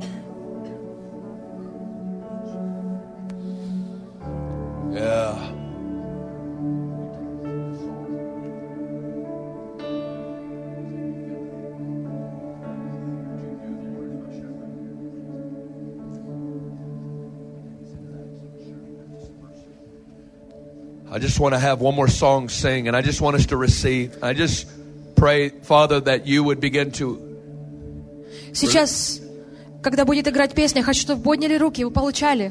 A: Yeah. I just want to have one more song sing, and I just want us to receive. I just pray, Father, that you would begin to.
B: Сейчас, когда будет играть песня, хочу, чтобы подняли руки, вы получали.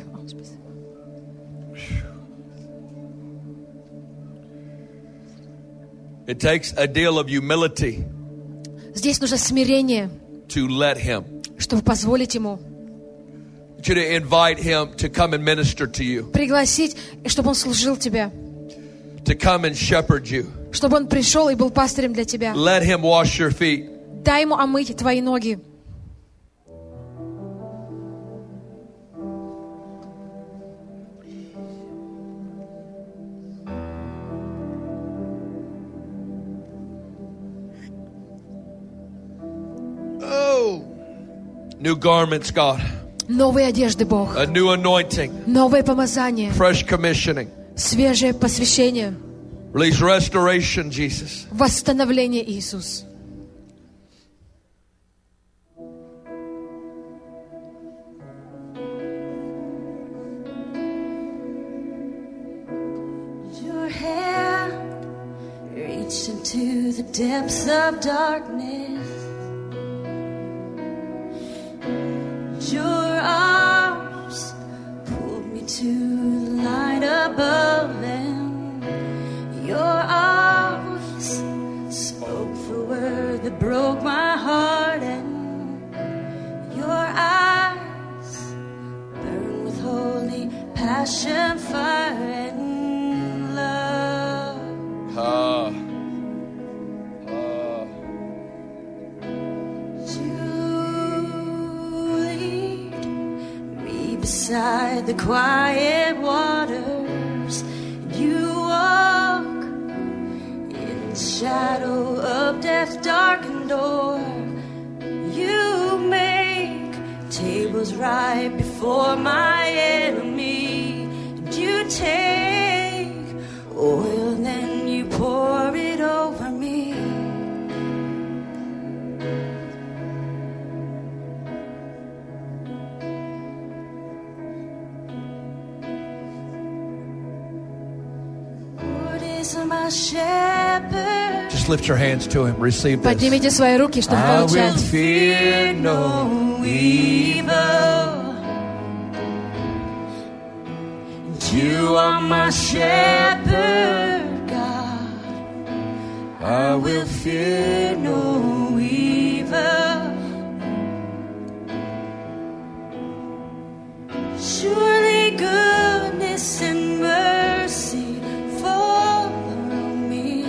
A: It takes a deal of humility
B: Здесь нужно смирение,
A: to let Him.
B: чтобы позволить Ему
A: I want you to invite Him to come and minister to you,
B: пригласить, и чтобы Он служил тебе,
A: to come and shepherd you.
B: чтобы Он пришел и был пастырем для тебя.
A: Let Him wash your feet.
B: Дай Ему омыть твои ноги.
A: Oh, new garments, God.
B: Новые одежды, Бог.
A: A new anointing,
B: Новое помазание.
A: fresh commissioning.
B: Свежее посвящение.
A: Release restoration, Jesus.
B: Восстановление, Иисус.
C: Your hand reached into to the depths of darkness. Your arms pulled me to the light above, and your arms spoke the word that broke my heart, and your eyes burn with holy passion, fire, and love. Beside the quiet waters, you walk in the shadow of death's darkened door. You make tables right before my enemy. And you take oil and then you pour it over me. My shepherd.
A: Just lift your hands to him. Receive this.
B: Поднимите свои руки, чтобы
A: I will
B: получать.
A: fear no
C: evil. You are my shepherd, God. I will fear no evil. Surely goodness and mercy follow me.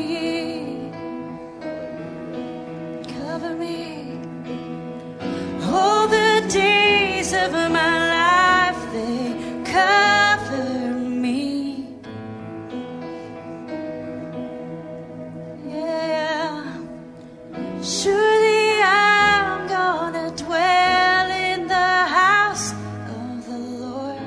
C: Cover me. All the days of my life, they cover me. Yeah. Surely I'm gonna dwell in the house of the Lord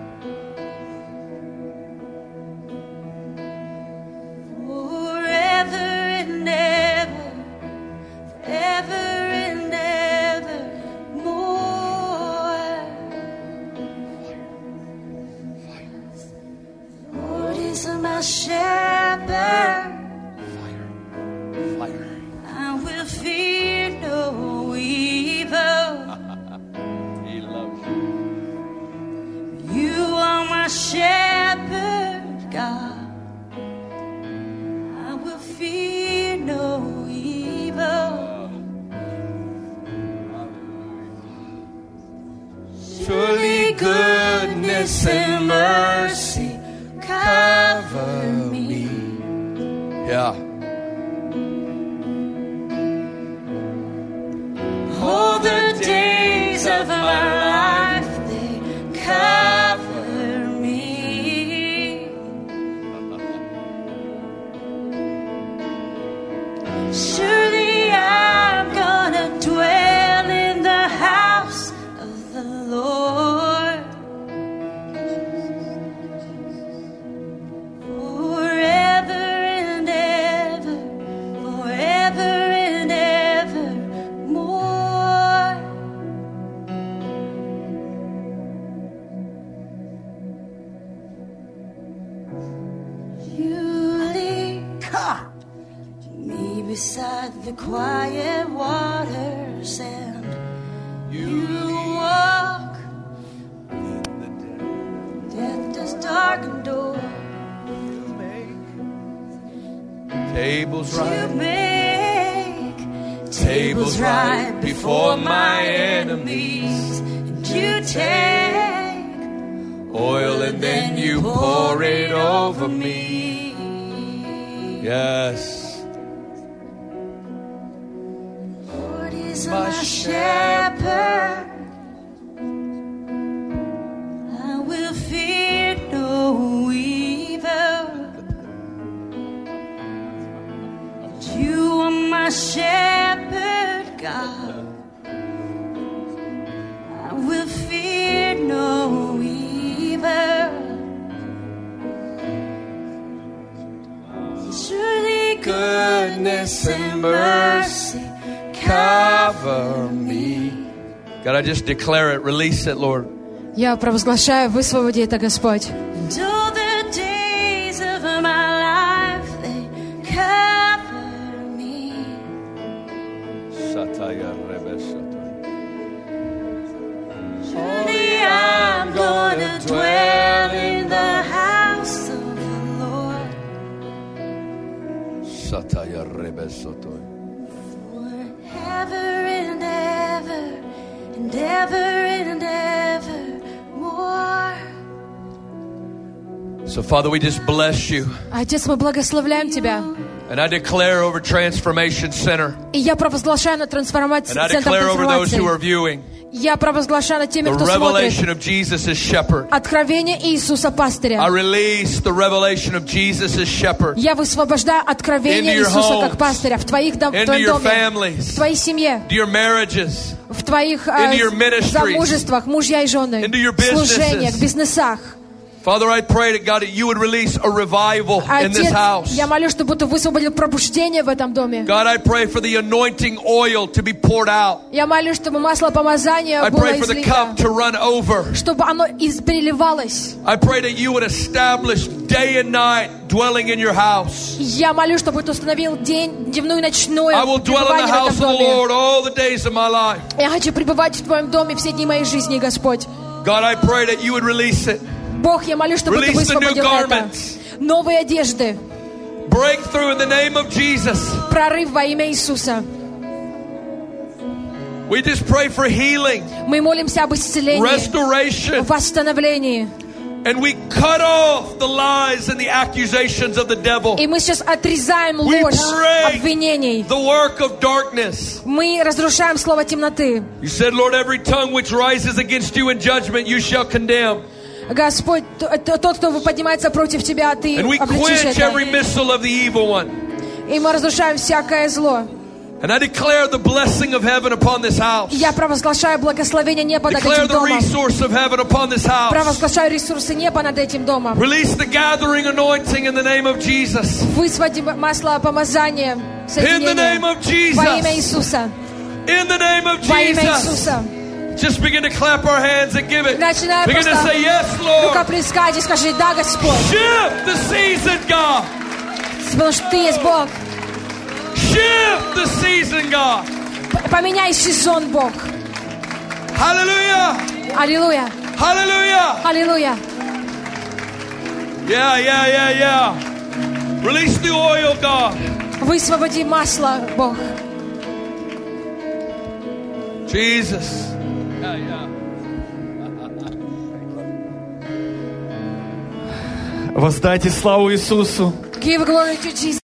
C: forever and ever, forever and ever more. Lord is my shepherd.
A: Fire.
C: I will fear no evil.
A: He loves you.
C: You are my shepherd, God. I will fear no evil.
A: Surely goodness and mercy
C: cover me.
A: Yeah.
C: All the days of my life, they cover me. Surely I'm gonna dwell in the house of the Lord forever and ever, forever and ever more. You lead me beside the quiet waters, and you walk death does darken door.
A: Tables
C: You
A: right.
C: make tables right before my enemies, and you take
A: Oil and then you pour it over me. Yes.
C: Lord is my shepherd. I will fear no evil. You are my shepherd, God. I will fear no evil. Surely goodness and mercy
A: Cover me. God, I just declare it. Release it, Lord.
B: Я провозглашаю, высвободи это, Господь.
C: And all the days of my life, they cover Surely I'm gonna dwell in the house of the Lord forever and ever and ever and evermore.
A: So, Father, we just bless you.
B: Отец, мы благословляем Тебя.
A: And I declare over Transformation Center.
B: И я провозглашаю на трансформации,
A: And I
B: Центр
A: declare over those who are
B: трансформации.
A: viewing.
B: Я провозглашаю над теми,
A: The
B: кто
A: revelation
B: смотрит.
A: of Jesus as shepherd.
B: Откровение Иисуса
A: I
B: пастыря.
A: release the revelation of Jesus as shepherd
B: Я высвобождаю откровение
A: Into your
B: Иисуса
A: homes.
B: как пастыря в твоих в
A: into
B: твоем
A: your
B: доме,
A: families,
B: в твоей семье,
A: into your marriages,
B: в твоих
A: into your ministries,
B: замужествах, мужья и жены,
A: into your
B: служениях,
A: businesses.
B: бизнесах.
A: Father, I pray that God that you would release a revival in this
B: Отец,
A: house.
B: я молю, чтобы ты высвободил пробуждение в этом доме.
A: God, I pray for the anointing oil to be poured out.
B: Я молю, чтобы масло помазания
A: I
B: было
A: pray for the cup
B: излито,
A: to run over.
B: чтобы оно переливалось.
A: I pray that you would establish day and night dwelling in your house.
B: Я молю, чтобы ты установил день, дневную и ночную
A: I will dwell in the
B: пребывание в
A: house
B: этом
A: of the
B: доме.
A: Lord all the days of my life.
B: Я хочу пребывать в твоем доме все дни моей жизни, Господь.
A: God, I pray that you would release it.
B: Бог, я молю, чтобы ты
A: Release the new
B: высвободил это.
A: garments.
B: Новые одежды.
A: Breakthrough in the name of Jesus.
B: Прорыв во имя Иисуса.
A: We just pray for healing,
B: Мы молимся об исцелении,
A: restoration,
B: восстановлении.
A: and we cut off the lies and the accusations of the devil.
B: И мы сейчас отрезаем
A: We
B: ложь,
A: break
B: обвинений.
A: the work of darkness.
B: Мы разрушаем слово темноты.
A: You said, Lord, every tongue which rises against you in judgment, you shall condemn.
B: Господь, тот, кто поднимается против Тебя, Ты
A: And we
B: обличишь
A: quench
B: это.
A: every missile of the evil one.
B: И мы разрушаем всякое зло.
A: And I declare the blessing of heaven upon this house.
B: И я провозглашаю благословение неба над
A: Declare
B: этим
A: the
B: домом.
A: resource of heaven upon this house.
B: Провозглашаю ресурсы неба над этим домом.
A: Release the gathering anointing in the name of Jesus.
B: Высводи масло помазания,
A: In the name of
B: соединения во имя
A: Jesus.
B: Иисуса.
A: In the name of
B: Во имя
A: Jesus.
B: Иисуса.
A: Just begin to clap our hands and give it.
B: Начинай
A: Begin to
B: просто
A: say, yes, Lord.
B: рукоплескать и скажи: да, Господь,
A: Shift the season, God.
B: потому что Ты есть Бог.
A: Shift the season, God.
B: Поменяй сезон, Бог.
A: Hallelujah.
B: Аллилуйя.
A: Hallelujah.
B: Аллилуйя.
A: Yeah. Release the oil, God.
B: Высвободи масло, Бог.
A: Jesus.
D: Воздайте славу Иисусу.
B: Give glory to Jesus.